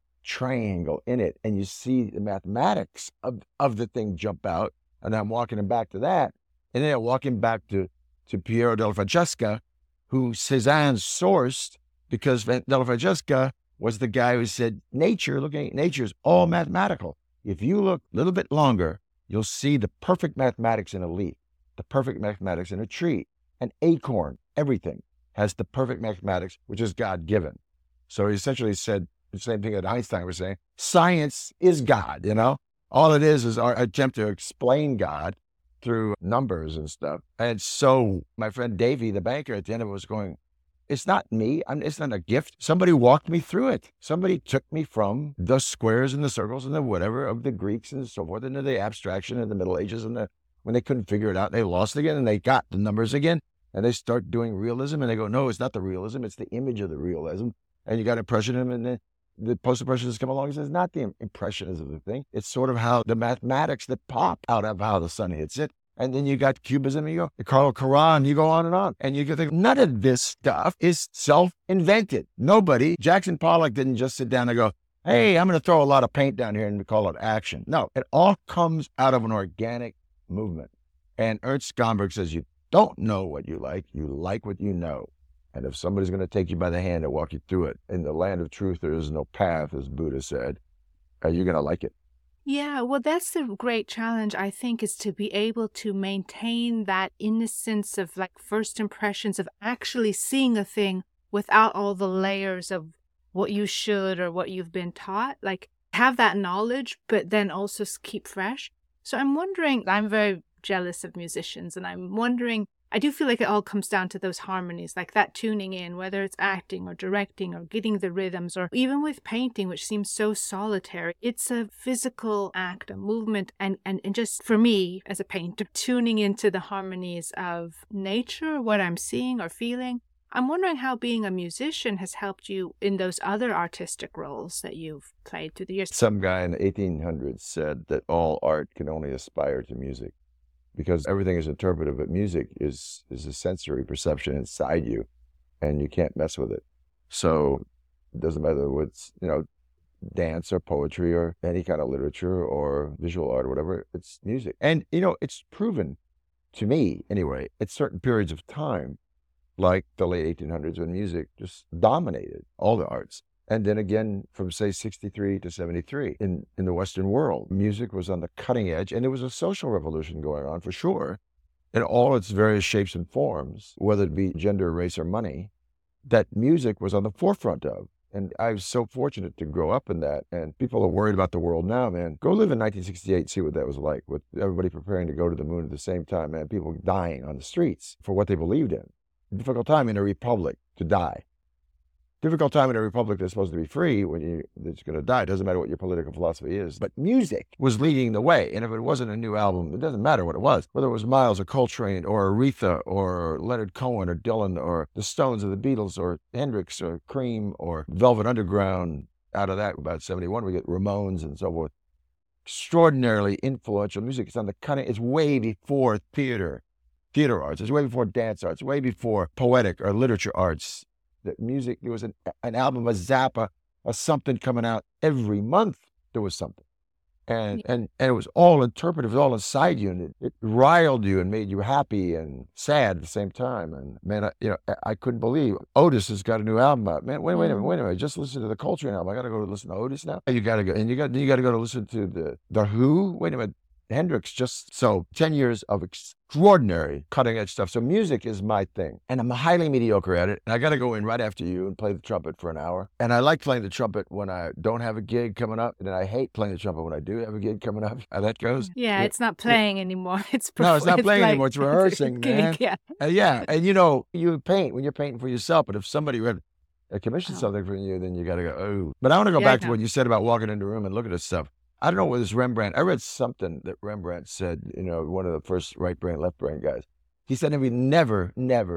triangle in it, and you see the mathematics of the thing jump out. And I'm walking him back to that, and then I'm walking back to Piero della Francesca, who Cézanne sourced because della Francesca was the guy who said looking at nature is all mathematical. If you look a little bit longer, you'll see the perfect mathematics in a leaf, the perfect mathematics in a tree, an acorn, everything has the perfect mathematics, which is God-given. So he essentially said the same thing that Einstein was saying. Science is God, All it is our attempt to explain God through numbers and stuff. And so my friend Davey, the banker, at the end of it was going, it's not me. It's not a gift. Somebody walked me through it. Somebody took me from the squares and the circles and the whatever of the Greeks and so forth into the abstraction in the Middle Ages. And when they couldn't figure it out, they lost again and they got the numbers again. And they start doing realism and they go, no, it's not the realism. It's the image of the realism. And you got impressionism, and then the post-impressionists come along and says, not the impressionism of the thing. It's sort of how the mathematics that pop out of how the sun hits it. And then you got Cubism, and you go, Carlo Carran, you go on. And you can think, none of this stuff is self-invented. Nobody, Jackson Pollock didn't just sit down and go, hey, I'm going to throw a lot of paint down here and call it action. No, it all comes out of an organic movement. And Ernst Gombrich says, you don't know what you like what you know. And if somebody's going to take you by the hand and walk you through it, in the land of truth, there is no path, as Buddha said, you're going to like it. Yeah, well, that's the great challenge, I think, is to be able to maintain that innocence of like first impressions of actually seeing a thing without all the layers of what you should or what you've been taught. Like, have that knowledge, but then also keep fresh. So I'm wondering, I'm very jealous of musicians, and I'm wondering, I do feel like it all comes down to those harmonies, like that tuning in, whether it's acting or directing or getting the rhythms, or even with painting, which seems so solitary. It's a physical act, a movement, and just for me as a painter, tuning into the harmonies of nature, what I'm seeing or feeling. I'm wondering how being a musician has helped you in those other artistic roles that you've played through the years. Some guy in the 1800s said that all art can only aspire to music, because everything is interpretive, but music is a sensory perception inside you, and you can't mess with it. So it doesn't matter whether it's, dance or poetry or any kind of literature or visual art or whatever, it's music. And, it's proven to me, anyway, at certain periods of time, like the late 1800s when music just dominated all the arts. And then again, from say 63 to 73 in the Western world, music was on the cutting edge, and there was a social revolution going on for sure in all its various shapes and forms, whether it be gender, race, or money, that music was on the forefront of. And I was so fortunate to grow up in that. And people are worried about the world now, man. Go live in 1968, see what that was like, with everybody preparing to go to the moon at the same time, man. People dying on the streets for what they believed in. Difficult time in a republic to die. Difficult time in a republic that's supposed to be free when it's going to die. It doesn't matter what your political philosophy is. But music was leading the way. And if it wasn't a new album, it doesn't matter what it was. Whether it was Miles or Coltrane or Aretha or Leonard Cohen or Dylan or the Stones or the Beatles or Hendrix or Cream or Velvet Underground. Out of that, about 71, we get Ramones and so forth. Extraordinarily influential music. It's on the cutting. It's way before theater arts. It's way before dance arts. Way before poetic or literature arts. That music, there was an album, a Zappa, a something coming out every month. There was something, and it was all interpretive, it was all inside you, and it riled you and made you happy and sad at the same time. And man, I couldn't believe Otis has got a new album out. Man, wait a minute, just listen to the Coltrane album. I got to go listen to Otis now. You got to go, and you got to go to listen to the Who. Wait a minute. Hendrix, just so 10 years of extraordinary cutting edge stuff. So music is my thing, and I'm highly mediocre at it. And I got to go in right after you and play the trumpet for an hour. And I like playing the trumpet when I don't have a gig coming up, and then I hate playing the trumpet when I do have a gig coming up. How that goes. Yeah, it's not playing anymore. It's not playing anymore. It's rehearsing, man. Yeah. Yeah, and you paint when you're painting for yourself. But if somebody would commission something for you, then you got to go, oh. But I want to go back to what you said about walking into a room and looking at stuff. I don't know whether it's Rembrandt. I read something that Rembrandt said, one of the first right brain, left brain guys. He said he never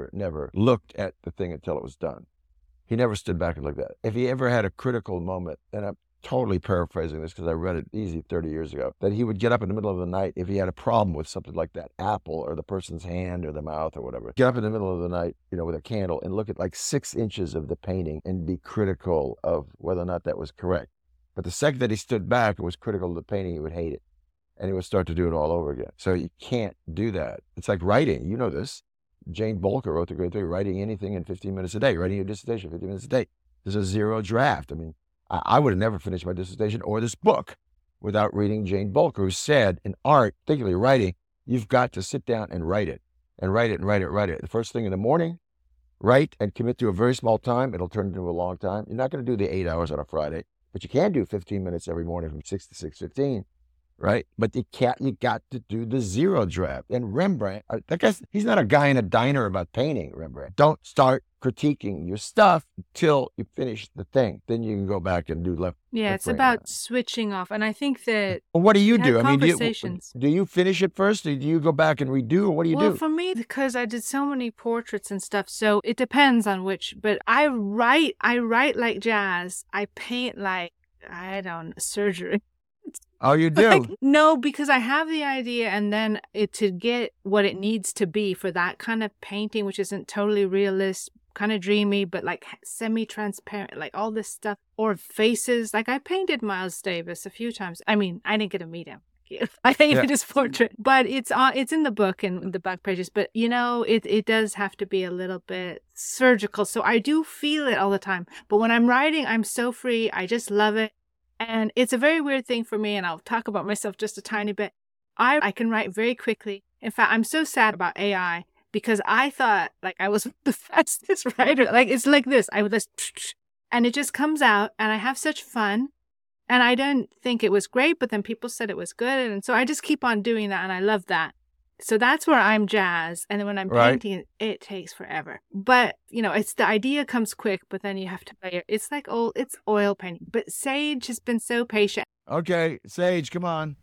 looked at the thing until it was done. He never stood back and looked at it. If he ever had a critical moment, and I'm totally paraphrasing this because I read it easy 30 years ago, that he would get up in the middle of the night if he had a problem with something like that apple or the person's hand or the mouth or whatever. Get up in the middle of the night, with a candle and look at like 6 inches of the painting and be critical of whether or not that was correct. But the second that he stood back and was critical of the painting, he would hate it. And he would start to do it all over again. So you can't do that. It's like writing. You know this. Jane Bolker wrote the great theory, writing anything in 15 minutes a day, writing your dissertation 15 minutes a day. There's a zero draft. I mean, I would have never finished my dissertation or this book without reading Jane Bolker, who said in art, particularly writing, you've got to sit down and write it. And write it and write it, write it. The first thing in the morning, write and commit to a very small time. It'll turn into a long time. You're not going to do the 8 hours on a Friday. But you can do 15 minutes every morning from 6 to 6:15, right? But you got to do the zero draft. And Rembrandt, I guess he's not a guy in a diner about painting, Rembrandt. Don't start critiquing your stuff until you finish the thing. Then you can go back and do left. Yeah, it's about switching off. And I think that... Well, what do you do? I mean, conversations. Do you finish it first? Or do you go back and redo? Or what do you do? Well, for me, because I did so many portraits and stuff, so it depends on which. But I write like jazz. I paint like, surgery. Oh, you do? No, because I have the idea, and then to get what it needs to be for that kind of painting, which isn't totally realist, kind of dreamy, but like semi-transparent, like all this stuff, or faces. Like I painted Miles Davis a few times. I mean, I didn't get to meet him. I painted his portrait, but it's in the book and the back pages. But it does have to be a little bit surgical. So I do feel it all the time. But when I'm writing, I'm so free. I just love it. And it's a very weird thing for me, and I'll talk about myself just a tiny bit. I can write very quickly. In fact, I'm so sad about AI because I thought like I was the fastest writer. Like it's like this. I would just, and it just comes out, and I have such fun. And I didn't think it was great, but then people said it was good. And so I just keep on doing that, and I love that. So that's where I'm jazz. And then when I'm painting, it takes forever. But, it's the idea comes quick, but then you have to play it. It's like it's oil painting. But Sage has been so patient. Okay, Sage, come on.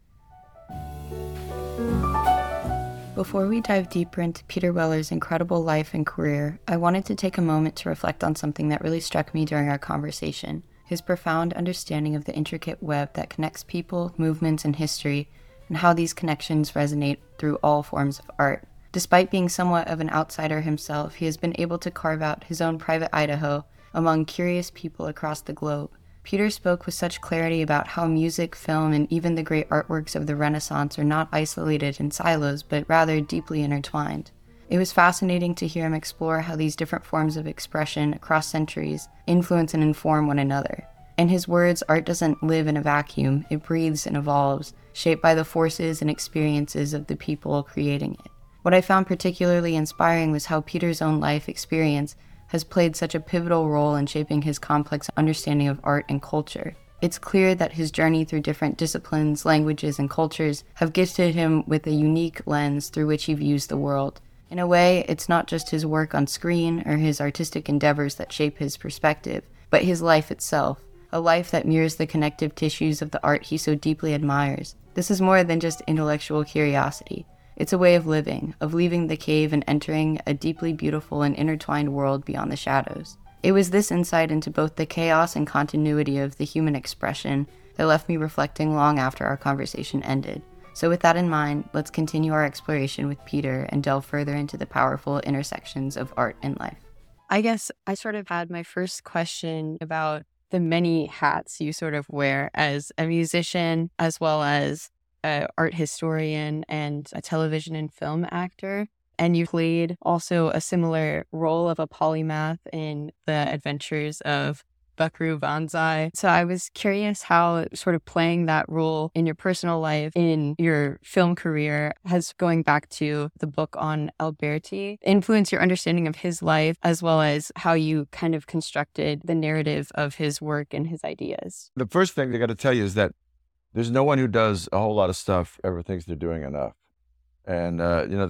Before we dive deeper into Peter Weller's incredible life and career, I wanted to take a moment to reflect on something that really struck me during our conversation: his profound understanding of the intricate web that connects people, movements, and history, and how these connections resonate through all forms of art. Despite being somewhat of an outsider himself, he has been able to carve out his own private Idaho among curious people across the globe. Peter spoke with such clarity about how music, film, and even the great artworks of the Renaissance are not isolated in silos, but rather deeply intertwined. It was fascinating to hear him explore how these different forms of expression across centuries influence and inform one another. In his words, art doesn't live in a vacuum, it breathes and evolves, shaped by the forces and experiences of the people creating it. What I found particularly inspiring was how Peter's own life experience has played such a pivotal role in shaping his complex understanding of art and culture. It's clear that his journey through different disciplines, languages, and cultures have gifted him with a unique lens through which he views the world. In a way, it's not just his work on screen or his artistic endeavors that shape his perspective, but his life itself, a life that mirrors the connective tissues of the art he so deeply admires. This is more than just intellectual curiosity. It's a way of living, of leaving the cave and entering a deeply beautiful and intertwined world beyond the shadows. It was this insight into both the chaos and continuity of the human expression that left me reflecting long after our conversation ended. So with that in mind, let's continue our exploration with Peter and delve further into the powerful intersections of art and life. I guess I sort of had my first question about the many hats you sort of wear as a musician, as well as an art historian and a television and film actor. And you played also a similar role of a polymath in the adventures of Buckaroo Banzai. So I was curious how sort of playing that role in your personal life, in your film career, has, going back to the book on Alberti, influenced your understanding of his life, as well as how you kind of constructed the narrative of his work and his ideas. The first thing I got to tell you is that there's no one who does a whole lot of stuff ever thinks they're doing enough. And,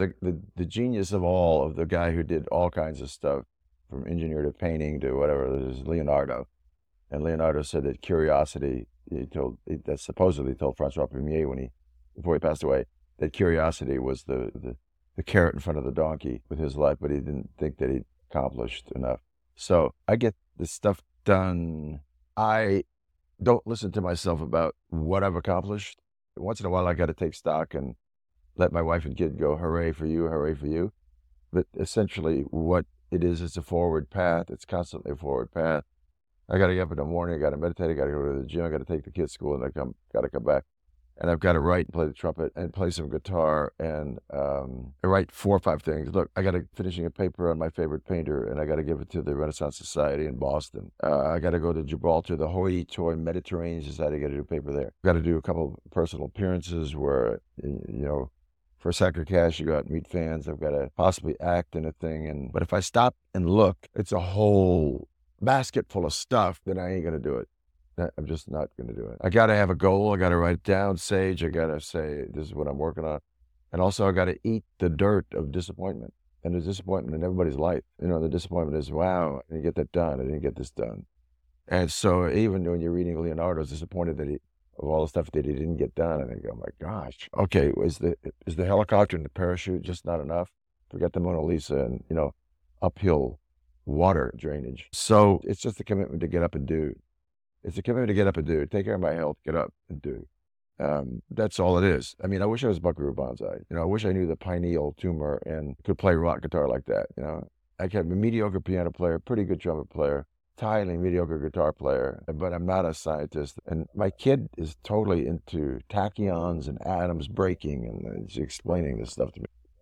the genius of all of the guy who did all kinds of stuff, from engineer to painting to whatever, is Leonardo. And Leonardo said that curiosity, that supposedly told Francois Premier before he passed away, that curiosity was the carrot in front of the donkey with his life, but he didn't think that he'd accomplished enough. So I get this stuff done. I don't listen to myself about what I've accomplished. Once in a while, I got to take stock and let my wife and kid go, hooray for you, hooray for you. But essentially what it is a forward path. It's constantly a forward path. I got to get up in the morning, I got to meditate, I got to go to the gym, I got to take the kids to school, and got to come back. And I've got to write and play the trumpet and play some guitar, and I write 4 or 5 things. Look, I got to finishing a paper on my favorite painter, and I got to give it to the Renaissance Society in Boston. I got to go to Gibraltar, the Hoity-Toity Mediterranean Society, got to do a paper there. Got to do a couple of personal appearances where, for Sacred Cash, you go out and meet fans. I've got to possibly act in a thing. But if I stop and look, it's a whole basket full of stuff, then I ain't going to do it. I'm just not going to do it. I got to have a goal. I got to write it down, Sage. I got to say, this is what I'm working on. And also I got to eat the dirt of disappointment. And there's disappointment in everybody's life. The disappointment is, wow, I didn't get that done. I didn't get this done. And so even when you're reading Leonardo's disappointed that of all the stuff that he didn't get done, I think, oh my gosh. Okay, is the helicopter and the parachute just not enough? Forget the Mona Lisa and, uphill water drainage. So it's just a commitment to get up and do. It's a commitment to get up and do. Take care of my health, get up and do. That's all it is. I mean, I wish I was Buckaroo Banzai. I wish I knew the pineal tumor and could play rock guitar like that. I could have a mediocre piano player, pretty good trumpet player, highly mediocre guitar player, but I'm not a scientist. And my kid is totally into tachyons and atoms breaking, and she's explaining this stuff to me.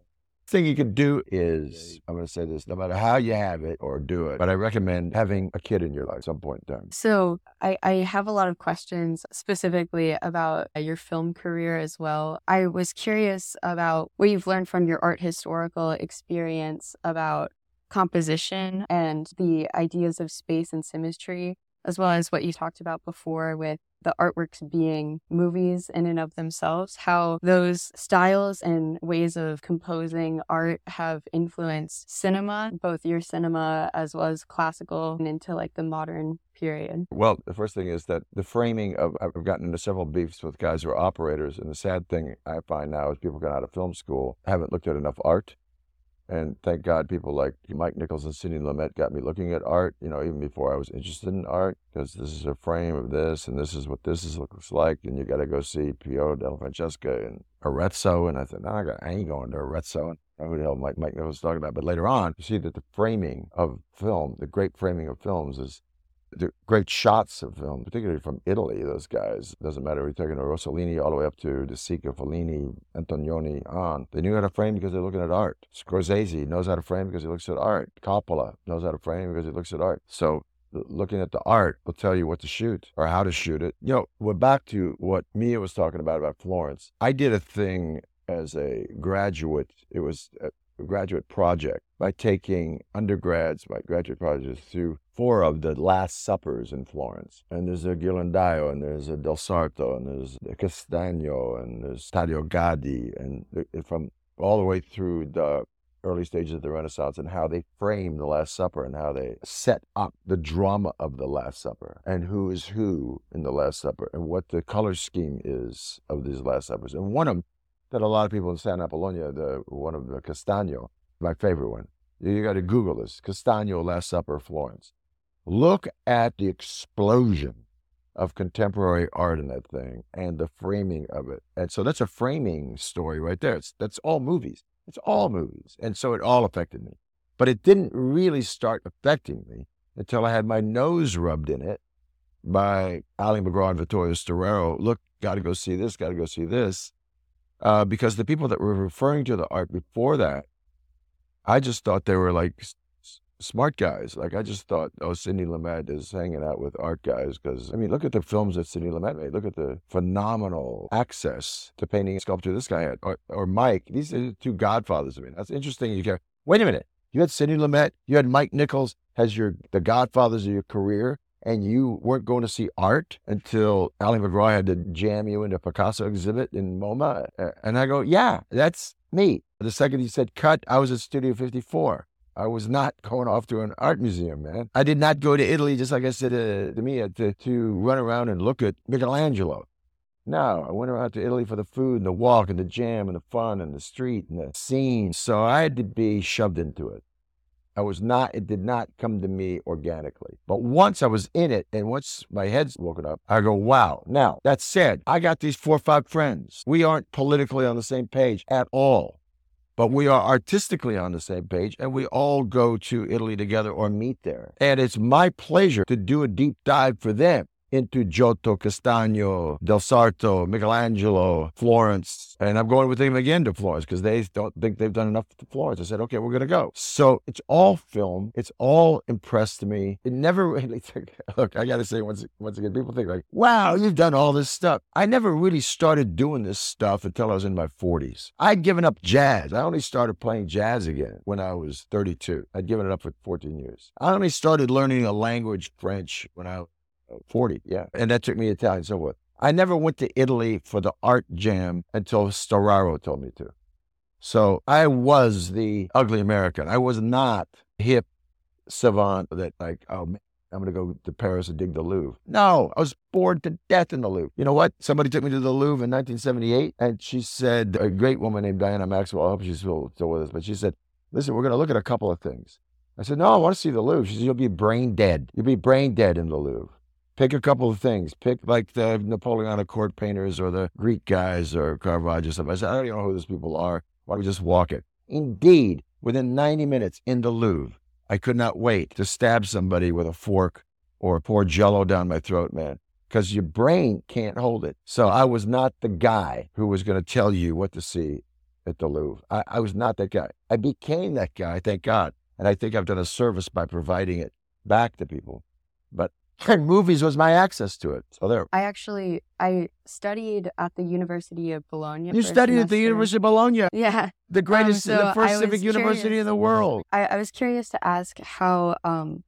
thing you can do is, I'm going to say this, no matter how you have it or do it, but I recommend having a kid in your life at some point in time. So I have a lot of questions specifically about your film career as well. I was curious about what you've learned from your art historical experience about composition and the ideas of space and symmetry, as well as what you talked about before with the artworks being movies in and of themselves, how those styles and ways of composing art have influenced cinema, both your cinema as well as classical and into like the modern period. Well, the first thing is that the framing of, I've gotten into several beefs with guys who are operators, and the sad thing I find now is people going out of film school haven't looked at enough art. And thank God people like Mike Nichols and Sidney Lumet got me looking at art, even before I was interested in art, because this is a frame of this, and this is what this looks like, and you got to go see Piero della Francesca and Arezzo. And I thought, no, I ain't going to Arezzo. And I don't know who the hell Mike Nichols was talking about. But later on, you see that the framing of film, the great framing of films is the great shots of film, particularly from Italy, those guys. Doesn't matter if you're talking to Rossellini all the way up to De Sica, Fellini, Antonioni on. They knew how to frame because they're looking at art. Scorsese knows how to frame because he looks at art. Coppola knows how to frame because he looks at art. So looking at the art will tell you what to shoot or how to shoot it. We're back to what Mia was talking about Florence. I did a thing as a graduate. It was a graduate project by taking undergrads, my graduate projects, through 4 of the Last Suppers in Florence. And there's a Ghirlandaio, and there's a Del Sarto, and there's a Castagno, and there's Taddeo Gaddi, and from all the way through the early stages of the Renaissance, and how they frame the Last Supper and how they set up the drama of the Last Supper and who is who in the Last Supper and what the color scheme is of these Last Suppers. And one of them that a lot of people in San Apollonia, one of the Castagno, my favorite one. You got to Google this, Castagno Last Supper, Florence. Look at the explosion of contemporary art in that thing and the framing of it. And so that's a framing story right there. That's all movies. It's all movies. And so it all affected me. But it didn't really start affecting me until I had my nose rubbed in it by Ali MacGraw and Vittorio Storaro. Look, got to go see this, got to go see this. Because the people that were referring to the art before that, I just thought they were like smart guys. Like I just thought, Sidney Lumet is hanging out with art guys. Because, look at the films that Sidney Lumet made. Look at the phenomenal access to painting and sculpture this guy had. Or Mike. These are the 2 godfathers of me. That's interesting. You go, wait a minute. You had Sidney Lumet, you had Mike Nichols as the godfathers of your career, and you weren't going to see art until Ali MacGraw had to jam you into a Picasso exhibit in MoMA. And I go, yeah, that's me. The second he said cut, I was at Studio 54. I was not going off to an art museum, man. I did not go to Italy, just like I said to Mia, to run around and look at Michelangelo. No, I went around to Italy for the food and the walk and the jam and the fun and the street and the scene. So I had to be shoved into it. It did not come to me organically. But once I was in it and once my head's woken up, I go, wow. Now, that said, I got these 4 or 5 friends. We aren't politically on the same page at all, but we are artistically on the same page, and we all go to Italy together or meet there. And it's my pleasure to do a deep dive for them into Giotto, Castagno, Del Sarto, Michelangelo, Florence. And I'm going with them again to Florence because they don't think they've done enough to Florence. I said, okay, we're going to go. So it's all film. It's all impressed me. It never really, look, I got to say once again, people think like, wow, you've done all this stuff. I never really started doing this stuff until I was in my 40s. I'd given up jazz. I only started playing jazz again when I was 32. I'd given it up for 14 years. I only started learning a language, French, when I was 40, yeah. And that took me Italian, so what? I never went to Italy for the art jam until Storaro told me to. So I was the ugly American. I was not hip savant that like, oh man, I'm going to go to Paris and dig the Louvre. No, I was bored to death in the Louvre. You know what? Somebody took me to the Louvre in 1978, and she said, a great woman named Diana Maxwell, I hope she's still with us, but she said, listen, we're going to look at a couple of things. I said, no, I want to see the Louvre. She said, you'll be brain dead. You'll be brain dead in the Louvre. Pick a couple of things. Pick like the Napoleonic court painters or the Greek guys or Caravaggio stuff. I said, I don't even know who these people are. Why don't we just walk it? Indeed, within 90 minutes in the Louvre, I could not wait to stab somebody with a fork or pour Jell-O down my throat, man, because your brain can't hold it. So I was not the guy who was going to tell you what to see at the Louvre. I was not that guy. I became that guy, thank God. And I think I've done a service by providing it back to people. But movies was my access to it. So there. I studied at the University of Bologna. You studied at the University of Bologna? Yeah. The greatest, So the first I civic was university curious- in the world. I was curious to ask how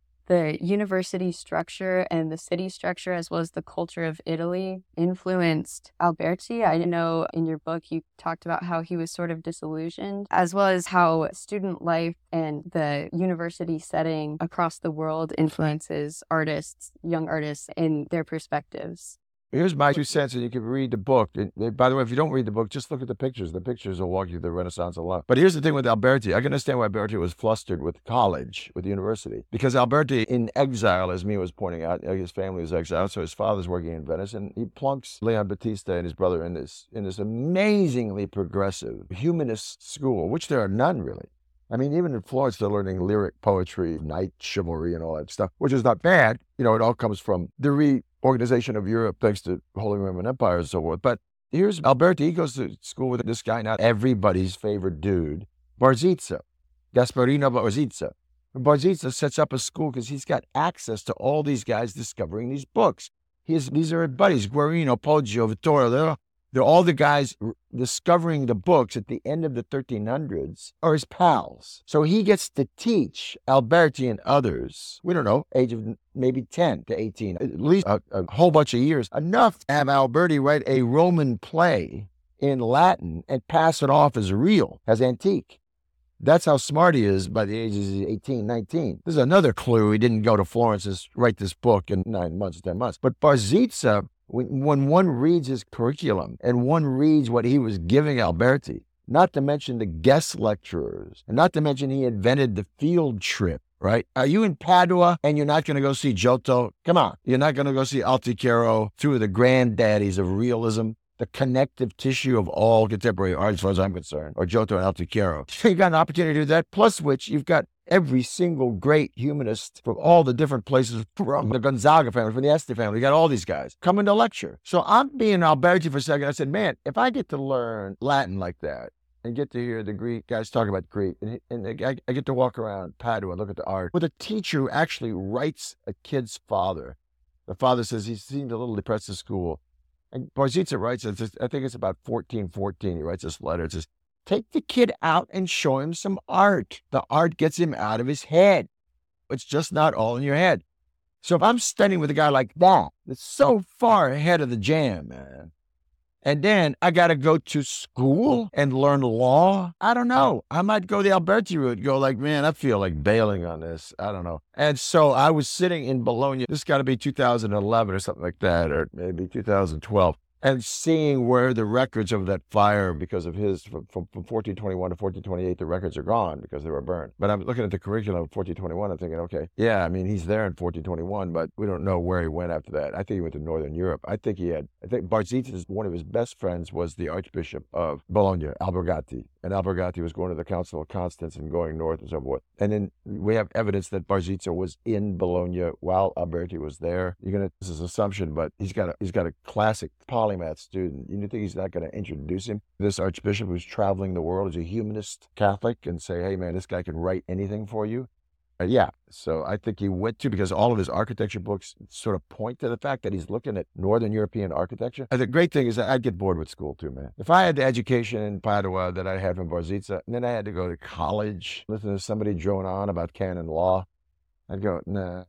the university structure and the city structure, as well as the culture of Italy, influenced Alberti. I know in your book you talked about how he was sort of disillusioned, as well as how student life and the university setting across the world influences artists, young artists, in their perspectives. Here's my 2 cents, and you can read the book. By the way, if you don't read the book, just look at the pictures. The pictures will walk you through the Renaissance a lot. But here's the thing with Alberti. I can understand why Alberti was flustered with college, with the university. Because Alberti, in exile, as Mia was pointing out, his family was exiled, so his father's working in Venice, and he plunks Leon Battista and his brother in this amazingly progressive humanist school, which there are none, really. I mean, even in Florence, they're learning lyric poetry, knight chivalry, and all that stuff, which is not bad. It all comes from the reorganization of Europe, thanks to Holy Roman Empire and so forth. But here's Alberti. He goes to school with this guy, not everybody's favorite dude, Barzizza, Gasparino Barzizza. And Barzizza sets up a school because he's got access to all these guys discovering these books. These are his buddies, Guarino, Poggio, Vittorio. They're all the guys discovering the books at the end of the 1300s are his pals. So he gets to teach Alberti and others, we don't know, age of maybe 10 to 18, at least a whole bunch of years, enough to have Alberti write a Roman play in Latin and pass it off as real, as antique. That's how smart he is by the ages of 18, 19. This is another clue. He didn't go to Florence and write this book in 9 months, 10 months. But Barzizza, when one reads his curriculum and one reads what he was giving Alberti, not to mention the guest lecturers, and not to mention he invented the field trip, right? Are you in Padua and you're not going to go see Giotto? Come on. You're not going to go see Altichero, two of the granddaddies of realism, the connective tissue of all contemporary art, as far as I'm concerned, or Giotto and Altichero. You got an opportunity to do that, plus which you've got every single great humanist from all the different places, from the Gonzaga family, from the Este family. You got all these guys coming to lecture. So I'm being Alberti for a second. I said, man, if I get to learn Latin like that and get to hear the Greek guys talk about Greek, and I get to walk around Padua and look at the art with a teacher who actually writes a kid's father. The father says he seemed a little depressed at school. And Barzizza writes, I think it's about 14, he writes this letter. It says, take the kid out and show him some art. The art gets him out of his head. It's just not all in your head. So if I'm studying with a guy like that, that's so far ahead of the jam, man, and then I got to go to school and learn law, I don't know. I might go the Alberti route, go like, man, I feel like bailing on this. I don't know. And so I was sitting in Bologna. This got to be 2011 or something like that, or maybe 2012. And seeing where the records of that fire, because of his, from 1421 to 1428, the records are gone because they were burned. But I'm looking at the curriculum of 1421, I'm thinking, okay, yeah, I mean, he's there in 1421, but we don't know where he went after that. I think he went to Northern Europe. I think Barzizza's, one of his best friends was the Archbishop of Bologna, Albergati. And Albergati was going to the Council of Constance and going north and so forth. And then we have evidence that Barzizza was in Bologna while Alberti was there. This is assumption, but he's got a classic polymath student. You think he's not going to introduce him? This archbishop who's traveling the world as a humanist Catholic and say, hey man, this guy can write anything for you. Yeah, so I think he went to, because all of his architecture books sort of point to the fact that he's looking at Northern European architecture. And the great thing is that I'd get bored with school too, man. If I had the education in Padua that I had from Barzizza, and then I had to go to college, listen to somebody drone on about canon law, I'd go, nah.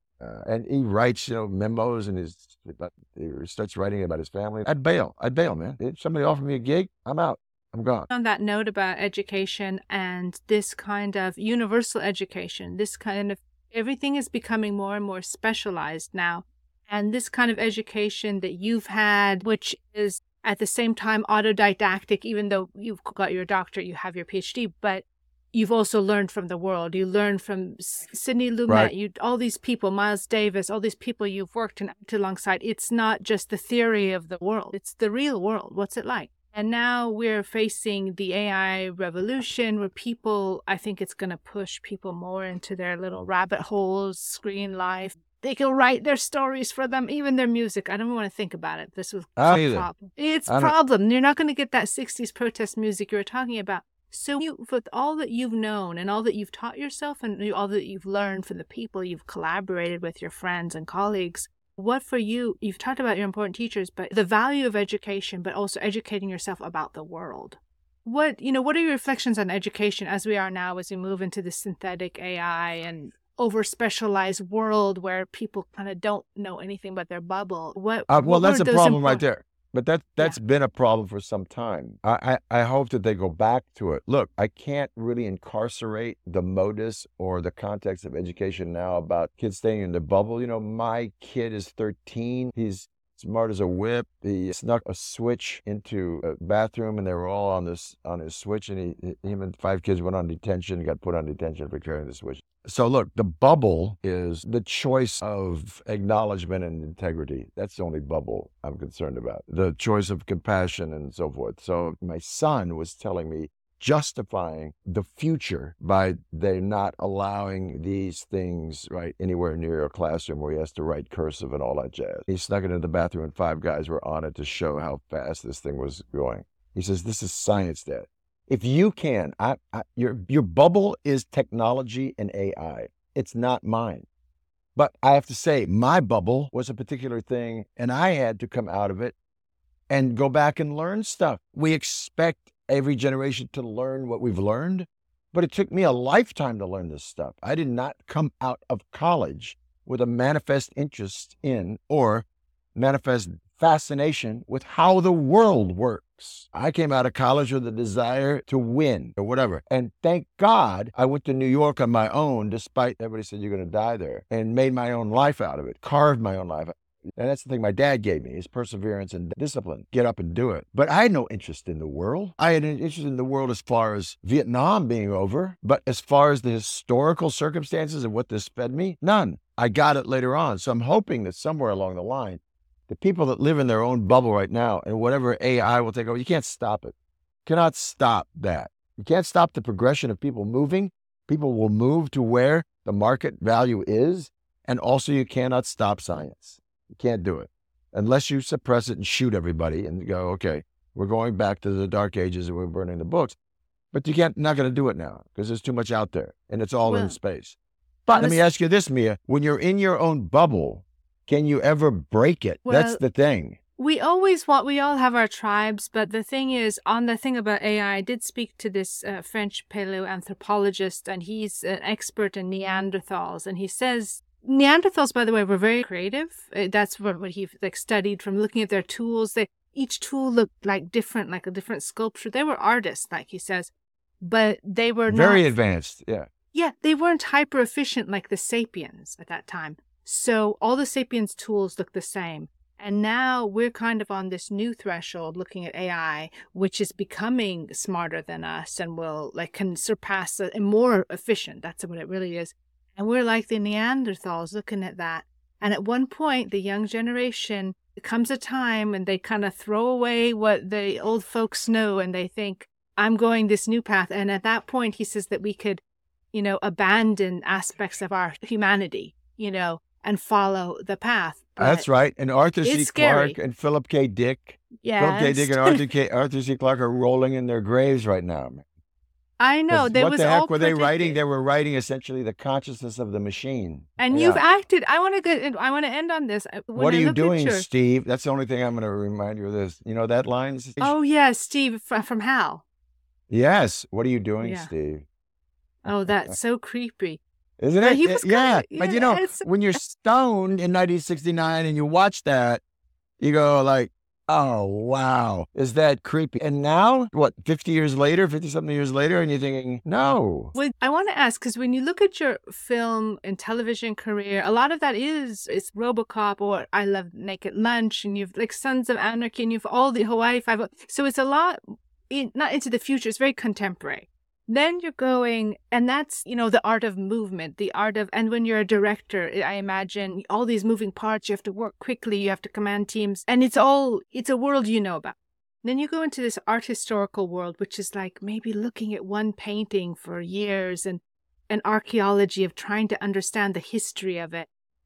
And he writes, memos, and he starts writing about his family. I'd bail, man. If somebody offered me a gig, I'm out. I'm gone. On that note about education and this kind of universal education, this kind of, everything is becoming more and more specialized now. And this kind of education that you've had, which is at the same time autodidactic, even though you've got your doctorate, you have your PhD, but you've also learned from the world. You learned from Sidney Lumet, right. All these people, Miles Davis, all these people you've worked alongside. It's not just the theory of the world. It's the real world. What's it like? And now we're facing the AI revolution where I think it's going to push people more into their little rabbit holes, screen life. They can write their stories for them, even their music. I don't even want to think about it. This was I don't a either. problem. It's a problem. You're not going to get that 60s protest music you were talking about. So with all that you've known and all that you've taught yourself and all that you've learned from the people you've collaborated with, your friends and colleagues, what for you, you've talked about your important teachers, but the value of education, but also educating yourself about the world. What are your reflections on education as we are now, as we move into the synthetic AI and over-specialized world where people kind of don't know anything but their bubble? Well, that's a problem right there. But that's been a problem for some time. I hope that they go back to it. Look, I can't really incarcerate the modus or the context of education now about kids staying in the bubble. My kid is 13. He's smart as a whip. He snuck a switch into a bathroom, and they were all on his switch. And him and 5 kids went on detention. Got put on detention for carrying the switch. So look, the bubble is the choice of acknowledgement and integrity. That's the only bubble I'm concerned about. The choice of compassion and so forth. So my son was telling me, justifying the future by they not allowing these things right anywhere near a classroom where he has to write cursive and all that jazz. He snuck it into the bathroom and 5 guys were on it to show how fast this thing was going. He says, "This is science, Dad. If you can, your bubble is technology and AI. It's not mine. But I have to say, my bubble was a particular thing, and I had to come out of it and go back and learn stuff. We expect every generation to learn what we've learned, but it took me a lifetime to learn this stuff. I did not come out of college with a manifest interest in or manifest fascination with how the world works. I came out of college with a desire to win or whatever. And thank God I went to New York on my own, despite everybody said you're going to die there, and made my own life out of it, carved my own life. And that's the thing my dad gave me, is perseverance and discipline. Get up and do it. But I had no interest in the world. I had an interest in the world as far as Vietnam being over. But as far as the historical circumstances of what this fed me, none. I got it later on. So I'm hoping that somewhere along the line, the people that live in their own bubble right now and whatever AI will take over, you can't stop it. You cannot stop that. You can't stop the progression of people moving. People will move to where the market value is. And also you cannot stop science. You can't do it unless you suppress it and shoot everybody and go, okay, we're going back to the dark ages and we're burning the books. But not going to do it now because there's too much out there and it's all in space. But let me ask you this, Mia, when you're in your own bubble, can you ever break it? Well, that's the thing. We all have our tribes, but the thing is, on the thing about AI, I did speak to this French paleoanthropologist, and he's an expert in Neanderthals, and he says, Neanderthals, by the way, were very creative. That's what he studied from looking at their tools. Each tool looked like a different sculpture. They were artists, like he says, but they were very advanced. Yeah. Yeah, they weren't hyper efficient like the sapiens at that time. So all the sapiens tools look the same. And now we're kind of on this new threshold looking at AI, which is becoming smarter than us and can surpass and more efficient. That's what it really is. And we're like the Neanderthals looking at that. And at one point, the young generation, it comes a time when they kind of throw away what the old folks know and they think, I'm going this new path. And at that point, he says that we could, abandon aspects of our humanity, and follow the path. But that's right. And Arthur C. Clarke and Philip K. Dick. Yes. Philip K. Dick and Arthur C. Clarke are rolling in their graves right now. I know. What the heck were they writing? They were writing essentially the consciousness of the machine. And you've acted. I want to end on this. What are you doing, Steve? That's the only thing I'm going to remind you of this. You know that line? Oh, yeah, Steve from Hal. Yes. What are you doing, Steve? Oh, that's so creepy. Isn't it? Yeah. But when you're stoned in 1969 and you watch that, you go like, oh, wow. Is that creepy? And now, 50-something years later, and you're thinking, no. Well, I want to ask, because when you look at your film and television career, a lot of that it's RoboCop or I Love Naked Lunch, and you've Sons of Anarchy, and you've all the Hawaii Five-0. So it's a lot, not into the future, it's very contemporary. Then you're going, and that's, the art of movement, and when you're a director, I imagine all these moving parts, you have to work quickly, you have to command teams, and it's a world you know about. Then you go into this art historical world, which is like maybe looking at one painting for years and an archaeology of trying to understand the history of it.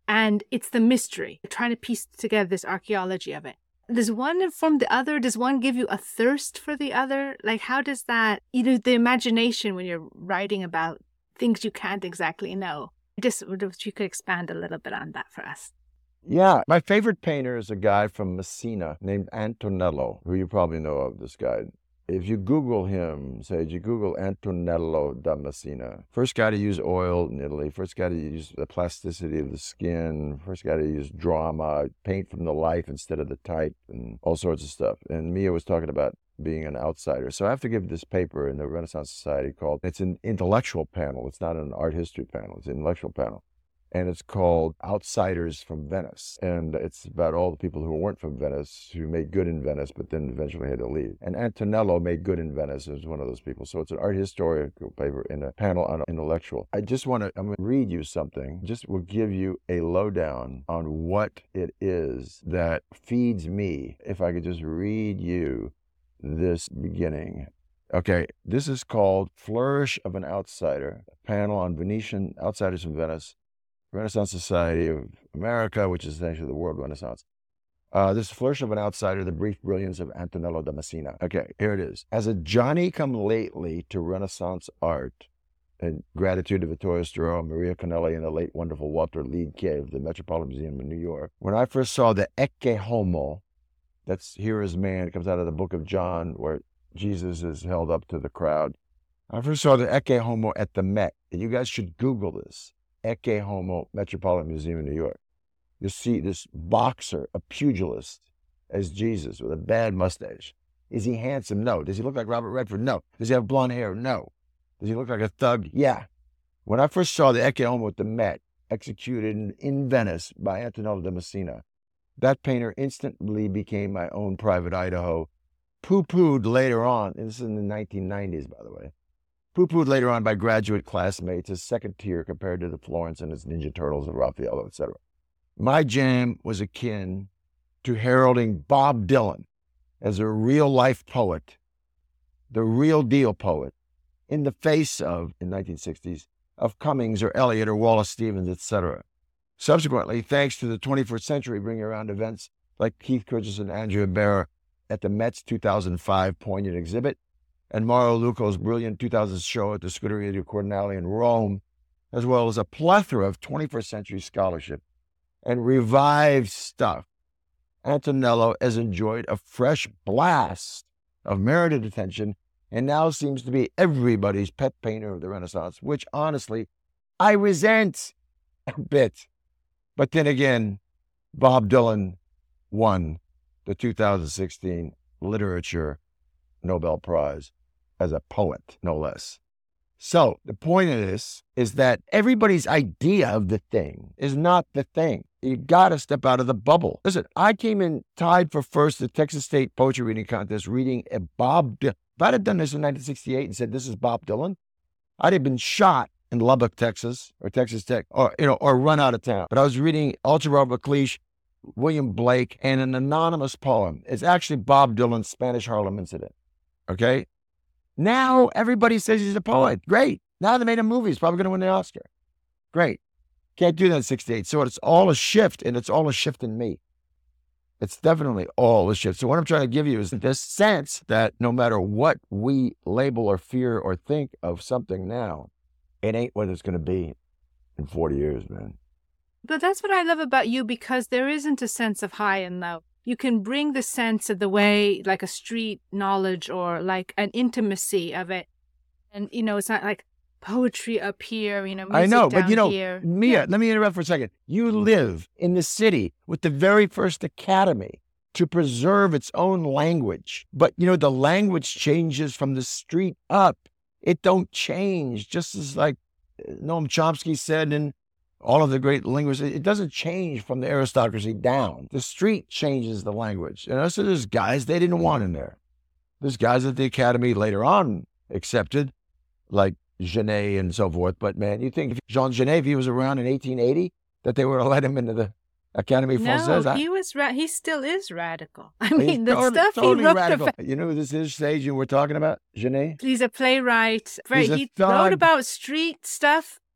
and it's the mystery, trying to piece together this archaeology of it. Does one inform the other? Does one give you a thirst for the other? Like, how does that, the imagination when you're writing about things you can't exactly know? Just if you could expand a little bit on that for us. Yeah, my favorite painter is a guy from Messina named Antonello, who you probably know of, this guy. If you Google him, you Google Antonello da Messina, first guy to use oil in Italy, first guy to use the plasticity of the skin, first guy to use drama, paint from the life instead of the type, and all sorts of stuff. And Mia was talking about being an outsider. So I have to give this paper in the Renaissance Society it's an intellectual panel. It's not an art history panel. It's an intellectual panel. And it's called Outsiders from Venice. And it's about all the people who weren't from Venice, who made good in Venice, but then eventually had to leave. And Antonello made good in Venice as one of those people. So it's an art historical paper in a panel on intellectual. I'm going to read you something. Just will give you a lowdown on what it is that feeds me. If I could just read you this beginning. Okay, this is called Flourish of an Outsider, a panel on Venetian outsiders from Venice, Renaissance Society of America, which is essentially the world Renaissance. This Flourish of an Outsider, the brief brilliance of Antonello da Messina. Okay, here it is. As a Johnny-come-lately to Renaissance art, in gratitude to Vittorio Storaro, Maria Conelli, and the late wonderful Walter Liedtke of the Metropolitan Museum in New York, when I first saw the Ecce Homo, that's Here is Man, it comes out of the book of John, where Jesus is held up to the crowd. I first saw the Ecce Homo at the Met, and you guys should Google this. Ecce Homo, Metropolitan Museum in New York. You'll see this boxer, a pugilist, as Jesus with a bad mustache. Is he handsome? No. Does he look like Robert Redford? No. Does he have blonde hair? No. Does he look like a thug? Yeah. When I first saw the Ecce Homo at the Met, executed in Venice by Antonello da Messina, that painter instantly became my own private Idaho, poo-pooed later on, and this is in the 1990s, by the way, poo-pooed later on by graduate classmates as second tier compared to the Florence and its Ninja Turtles of Raffaello, etc. My jam was akin to heralding Bob Dylan as a real-life poet, the real deal poet, in the face of, in 1960s, of Cummings or Eliot or Wallace Stevens, etc. Subsequently, thanks to the 21st century bringing around events like Keith Curtis and Andrea Bear at the Met's 2005 poignant exhibit, and Mario Luco's brilliant 2000 show at the Scuderia di Cordinale in Rome, as well as a plethora of 21st century scholarship and revived stuff, Antonello has enjoyed a fresh blast of merited attention and now seems to be everybody's pet painter of the Renaissance, which honestly, I resent a bit. But then again, Bob Dylan won the 2016 Literature Nobel Prize as a poet, no less. So the point of this is that everybody's idea of the thing is not the thing. You got to step out of the bubble. Listen, I came in tied for first at the Texas State Poetry Reading Contest reading a Bob Dylan. If I'd have done this in 1968 and said, this is Bob Dylan, I'd have been shot in Lubbock, Texas, or Texas Tech, or run out of town. But I was reading Ultra Robert Cleach, William Blake, and an anonymous poem. It's actually Bob Dylan's Spanish Harlem Incident. Okay? Now everybody says he's a poet. Great. Now they made a movie. He's probably going to win the Oscar. Great. Can't do that in 68. So it's all a shift, and it's all a shift in me. It's definitely all a shift. So what I'm trying to give you is this sense that no matter what we label or fear or think of something now, it ain't what it's going to be in 40 years, man. But that's what I love about you, because there isn't a sense of high and low. You can bring the sense of the way, like a street knowledge or like an intimacy of it. And, it's not like poetry up here, music I know, but here. Mia, let me interrupt for a second. You live in the city with the very first academy to preserve its own language. But, the language changes from the street up. It don't change, just as like Noam Chomsky said in all of the great linguists, it doesn't change from the aristocracy down. The street changes the language. So there's guys they didn't want in there. There's guys that the Academy later on accepted, like Genet and so forth. But man, you think if Jean Genet, if he was around in 1880, that they would have let him into the Académie Française? No, he still is radical. I mean, the stuff totally he wrote radical. You know who this is, Sage, we're talking about? Genet? He's a playwright. He's a he thug. wrote about street stuff.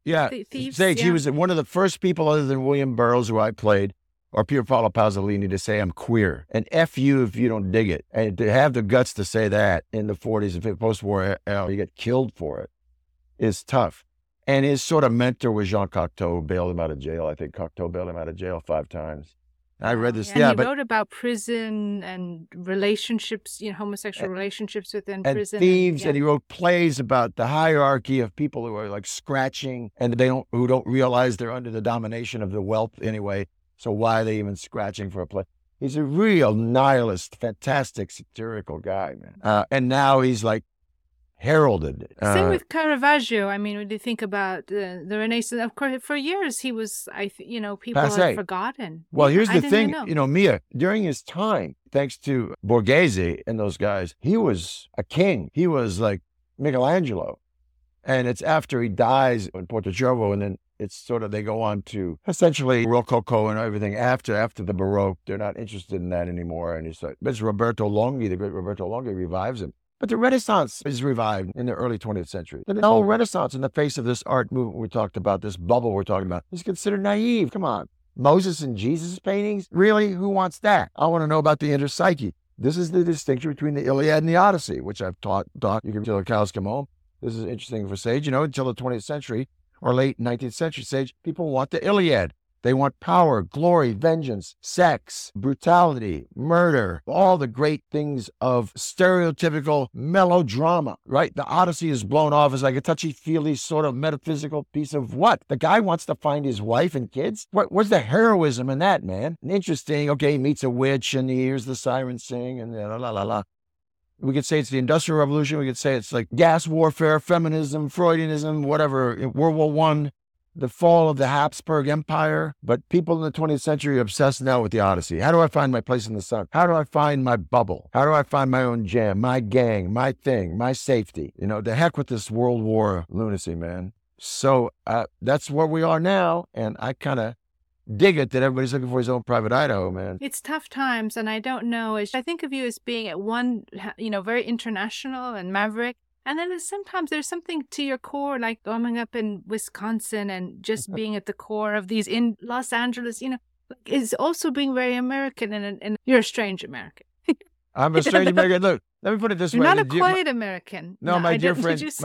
Yeah, thieves. Sage, he Yeah. was one of the first people other than William Burroughs, who I played, or Pier Paolo Pasolini, to say I'm queer. And F you if you don't dig it. And to have the guts to say that in the 40s, if post-war era, you get killed for it, is tough. And his sort of mentor was Jean Cocteau, who bailed him out of jail. I think Cocteau bailed him out of jail 5 times. I read this. And he wrote about prison and relationships, homosexual relationships within and prison. Thieves, and he wrote plays about the hierarchy of people who are like scratching, and who don't realize they're under the domination of the wealth anyway. So why are they even scratching for a play? He's a real nihilist, fantastic, satirical guy, man. And now he's like heralded. Same with Caravaggio. I mean, when you think about the Renaissance, of course, for years he was, people have forgotten. Well, here's the thing, Mia, during his time, thanks to Borghese and those guys, he was a king. He was like Michelangelo. And it's after he dies in Portocervo, and then it's sort of, they go on to essentially Rococo and everything after the Baroque. They're not interested in that anymore. And it's Roberto Longhi, the great Roberto Longhi, revives him. But the Renaissance is revived in the early 20th century. The whole Renaissance, in the face of this art movement we talked about, this bubble we're talking about, is considered naive. Come on. Moses and Jesus paintings? Really? Who wants that? I want to know about the inner psyche. This is the distinction between the Iliad and the Odyssey, which I've taught you can till the cows come home. This is interesting for Sage. Until the 20th century or late 19th century, Sage, people want the Iliad. They want power, glory, vengeance, sex, brutality, murder, all the great things of stereotypical melodrama, right? The Odyssey is blown off as like a touchy-feely sort of metaphysical piece of what? The guy wants to find his wife and kids? What's the heroism in that, man? Interesting. Okay, he meets a witch and he hears the sirens sing and la, la, la, la. We could say it's the Industrial Revolution. We could say it's like gas warfare, feminism, Freudianism, whatever, World War I. The fall of the Habsburg Empire. But people in the 20th century are obsessed now with the Odyssey. How do I find my place in the sun? How do I find my bubble? How do I find my own jam, my gang, my thing, my safety? The heck with this World War lunacy, man. So that's where we are now. And I kind of dig it that everybody's looking for his own private Idaho, man. It's tough times. And I don't know. I think of you as being at one, very international and maverick. And then sometimes there's something to your core, like growing up in Wisconsin and just being at the core of these in Los Angeles, is also being very American, and you're a strange American. I'm a strange American. Look, let me put it this way. You're not a quiet American. No, my dear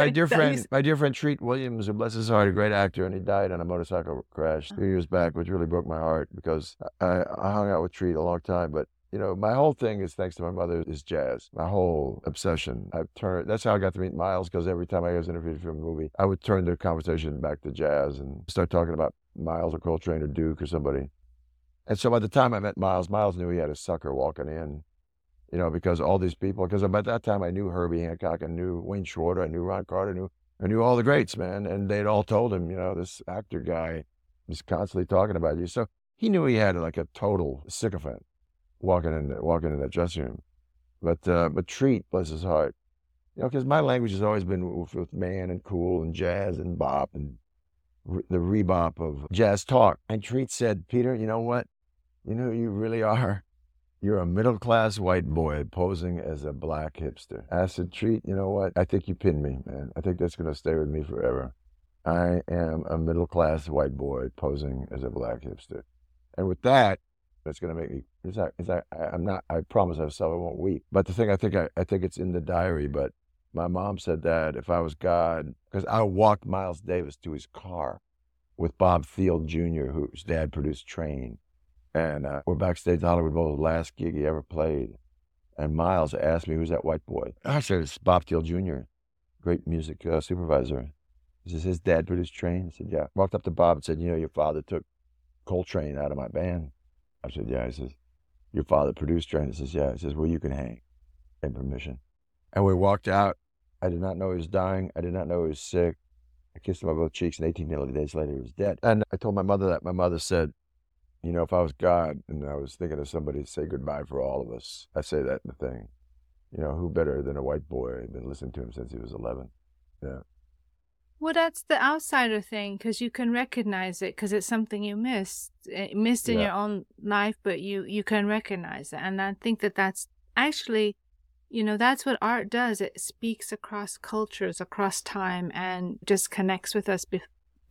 friend Treat Williams, who bless his heart, a great actor, and he died in a motorcycle crash 3 years back, which really broke my heart because I hung out with Treat a long time, but my whole thing is, thanks to my mother, is jazz. My whole obsession. That's how I got to meet Miles, because every time I was interviewed for a movie, I would turn the conversation back to jazz and start talking about Miles or Coltrane or Duke or somebody. And so by the time I met Miles, Miles knew he had a sucker walking in, because all these people, because by that time I knew Herbie Hancock, I knew Wayne Shorter, I knew Ron Carter, I knew all the greats, man. And they'd all told him, this actor guy is constantly talking about you. So he knew he had like a total sycophant walking in that dressing room. But Treat, bless his heart, because my language has always been with man and cool and jazz and bop and the rebop of jazz talk. And Treat said, Peter, you know what? You know who you really are? You're a middle-class white boy posing as a black hipster. I said, Treat, you know what? I think you pinned me, man. I think that's going to stay with me forever. I am a middle-class white boy posing as a black hipster. And with that, that's going to make me, I promise myself I won't weep. But the thing, I think it's in the diary, but my mom said that if I was God, because I walked Miles Davis to his car with Bob Field Jr., whose dad produced Train. And we're backstage at Hollywood Bowl, the last gig he ever played. And Miles asked me, who's that white boy? I said, it's Bob Field Jr., great music supervisor. He says, his dad produced Train? I said, yeah. Walked up to Bob and said, your father took Coltrane out of my band. I said, yeah. He says, your father produced Train? He says, yeah. He says, well, you can hang. And permission. And we walked out. I did not know he was dying. I did not know he was sick. I kissed him on both cheeks, and 18 days later, he was dead. And I told my mother that. My mother said, if I was God and I was thinking of somebody to say goodbye for all of us, I say that in the thing. Who better than a white boy? I've been listening to him since he was 11. Yeah. Well, that's the outsider thing, because you can recognize it, because it's something you missed in your own life, but you can recognize it. And I think that's actually, that's what art does. It speaks across cultures, across time, and just connects with us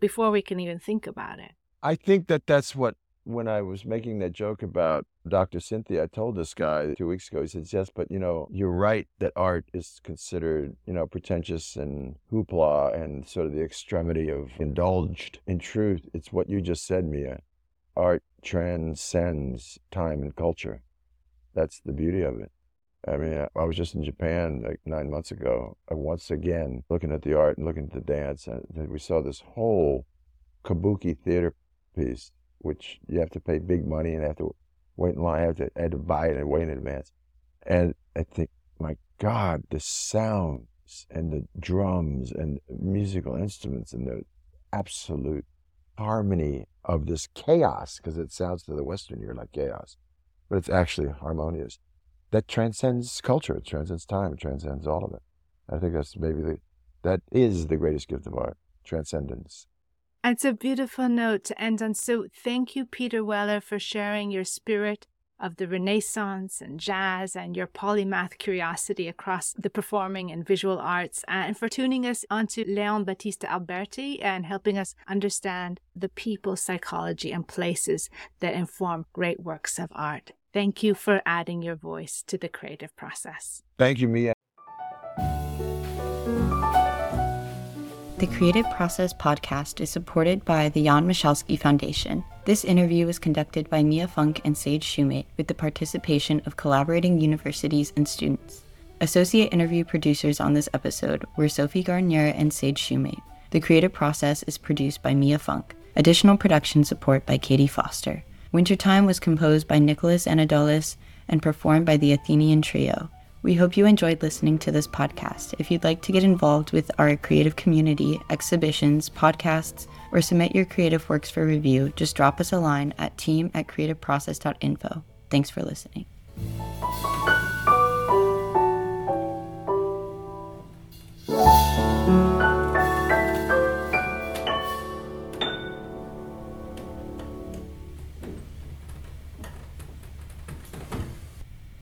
before we can even think about it. I think that's what, when I was making that joke about Dr. Cynthia, I told this guy 2 weeks ago, he says, yes, but you're right that art is considered, pretentious and hoopla and sort of the extremity of indulged. In truth, it's what you just said, Mia. Art transcends time and culture. That's the beauty of it. I mean, I was just in Japan like 9 months ago, once again, looking at the art and looking at the dance, and we saw this whole kabuki theater piece, which you have to pay big money and have to wait in line. I had to buy it and wait in advance. And I think, my God, the sounds and the drums and musical instruments and the absolute harmony of this chaos, because it sounds to the Western ear like chaos, but it's actually harmonious. That transcends culture, it transcends time, it transcends all of it. I think that's that is the greatest gift of art, transcendence. It's a beautiful note to end on. So thank you, Peter Weller, for sharing your spirit of the Renaissance and jazz and your polymath curiosity across the performing and visual arts, and for tuning us onto Leon Battista Alberti and helping us understand the people, psychology, and places that inform great works of art. Thank you for adding your voice to the creative process. Thank you, Mia. The Creative Process podcast is supported by the Jan Michalski Foundation. This interview was conducted by Mia Funk and Sage Shoemate with the participation of collaborating universities and students. Associate interview producers on this episode were Sophie Garnier and Sage Shoemate. The Creative Process is produced by Mia Funk. Additional production support by Katie Foster. Wintertime was composed by Nicholas Anadolis and performed by the Athenian Trio. We hope you enjoyed listening to this podcast. If you'd like to get involved with our creative community, exhibitions, podcasts, or submit your creative works for review, just drop us a line at team@creativeprocess.info. Thanks for listening.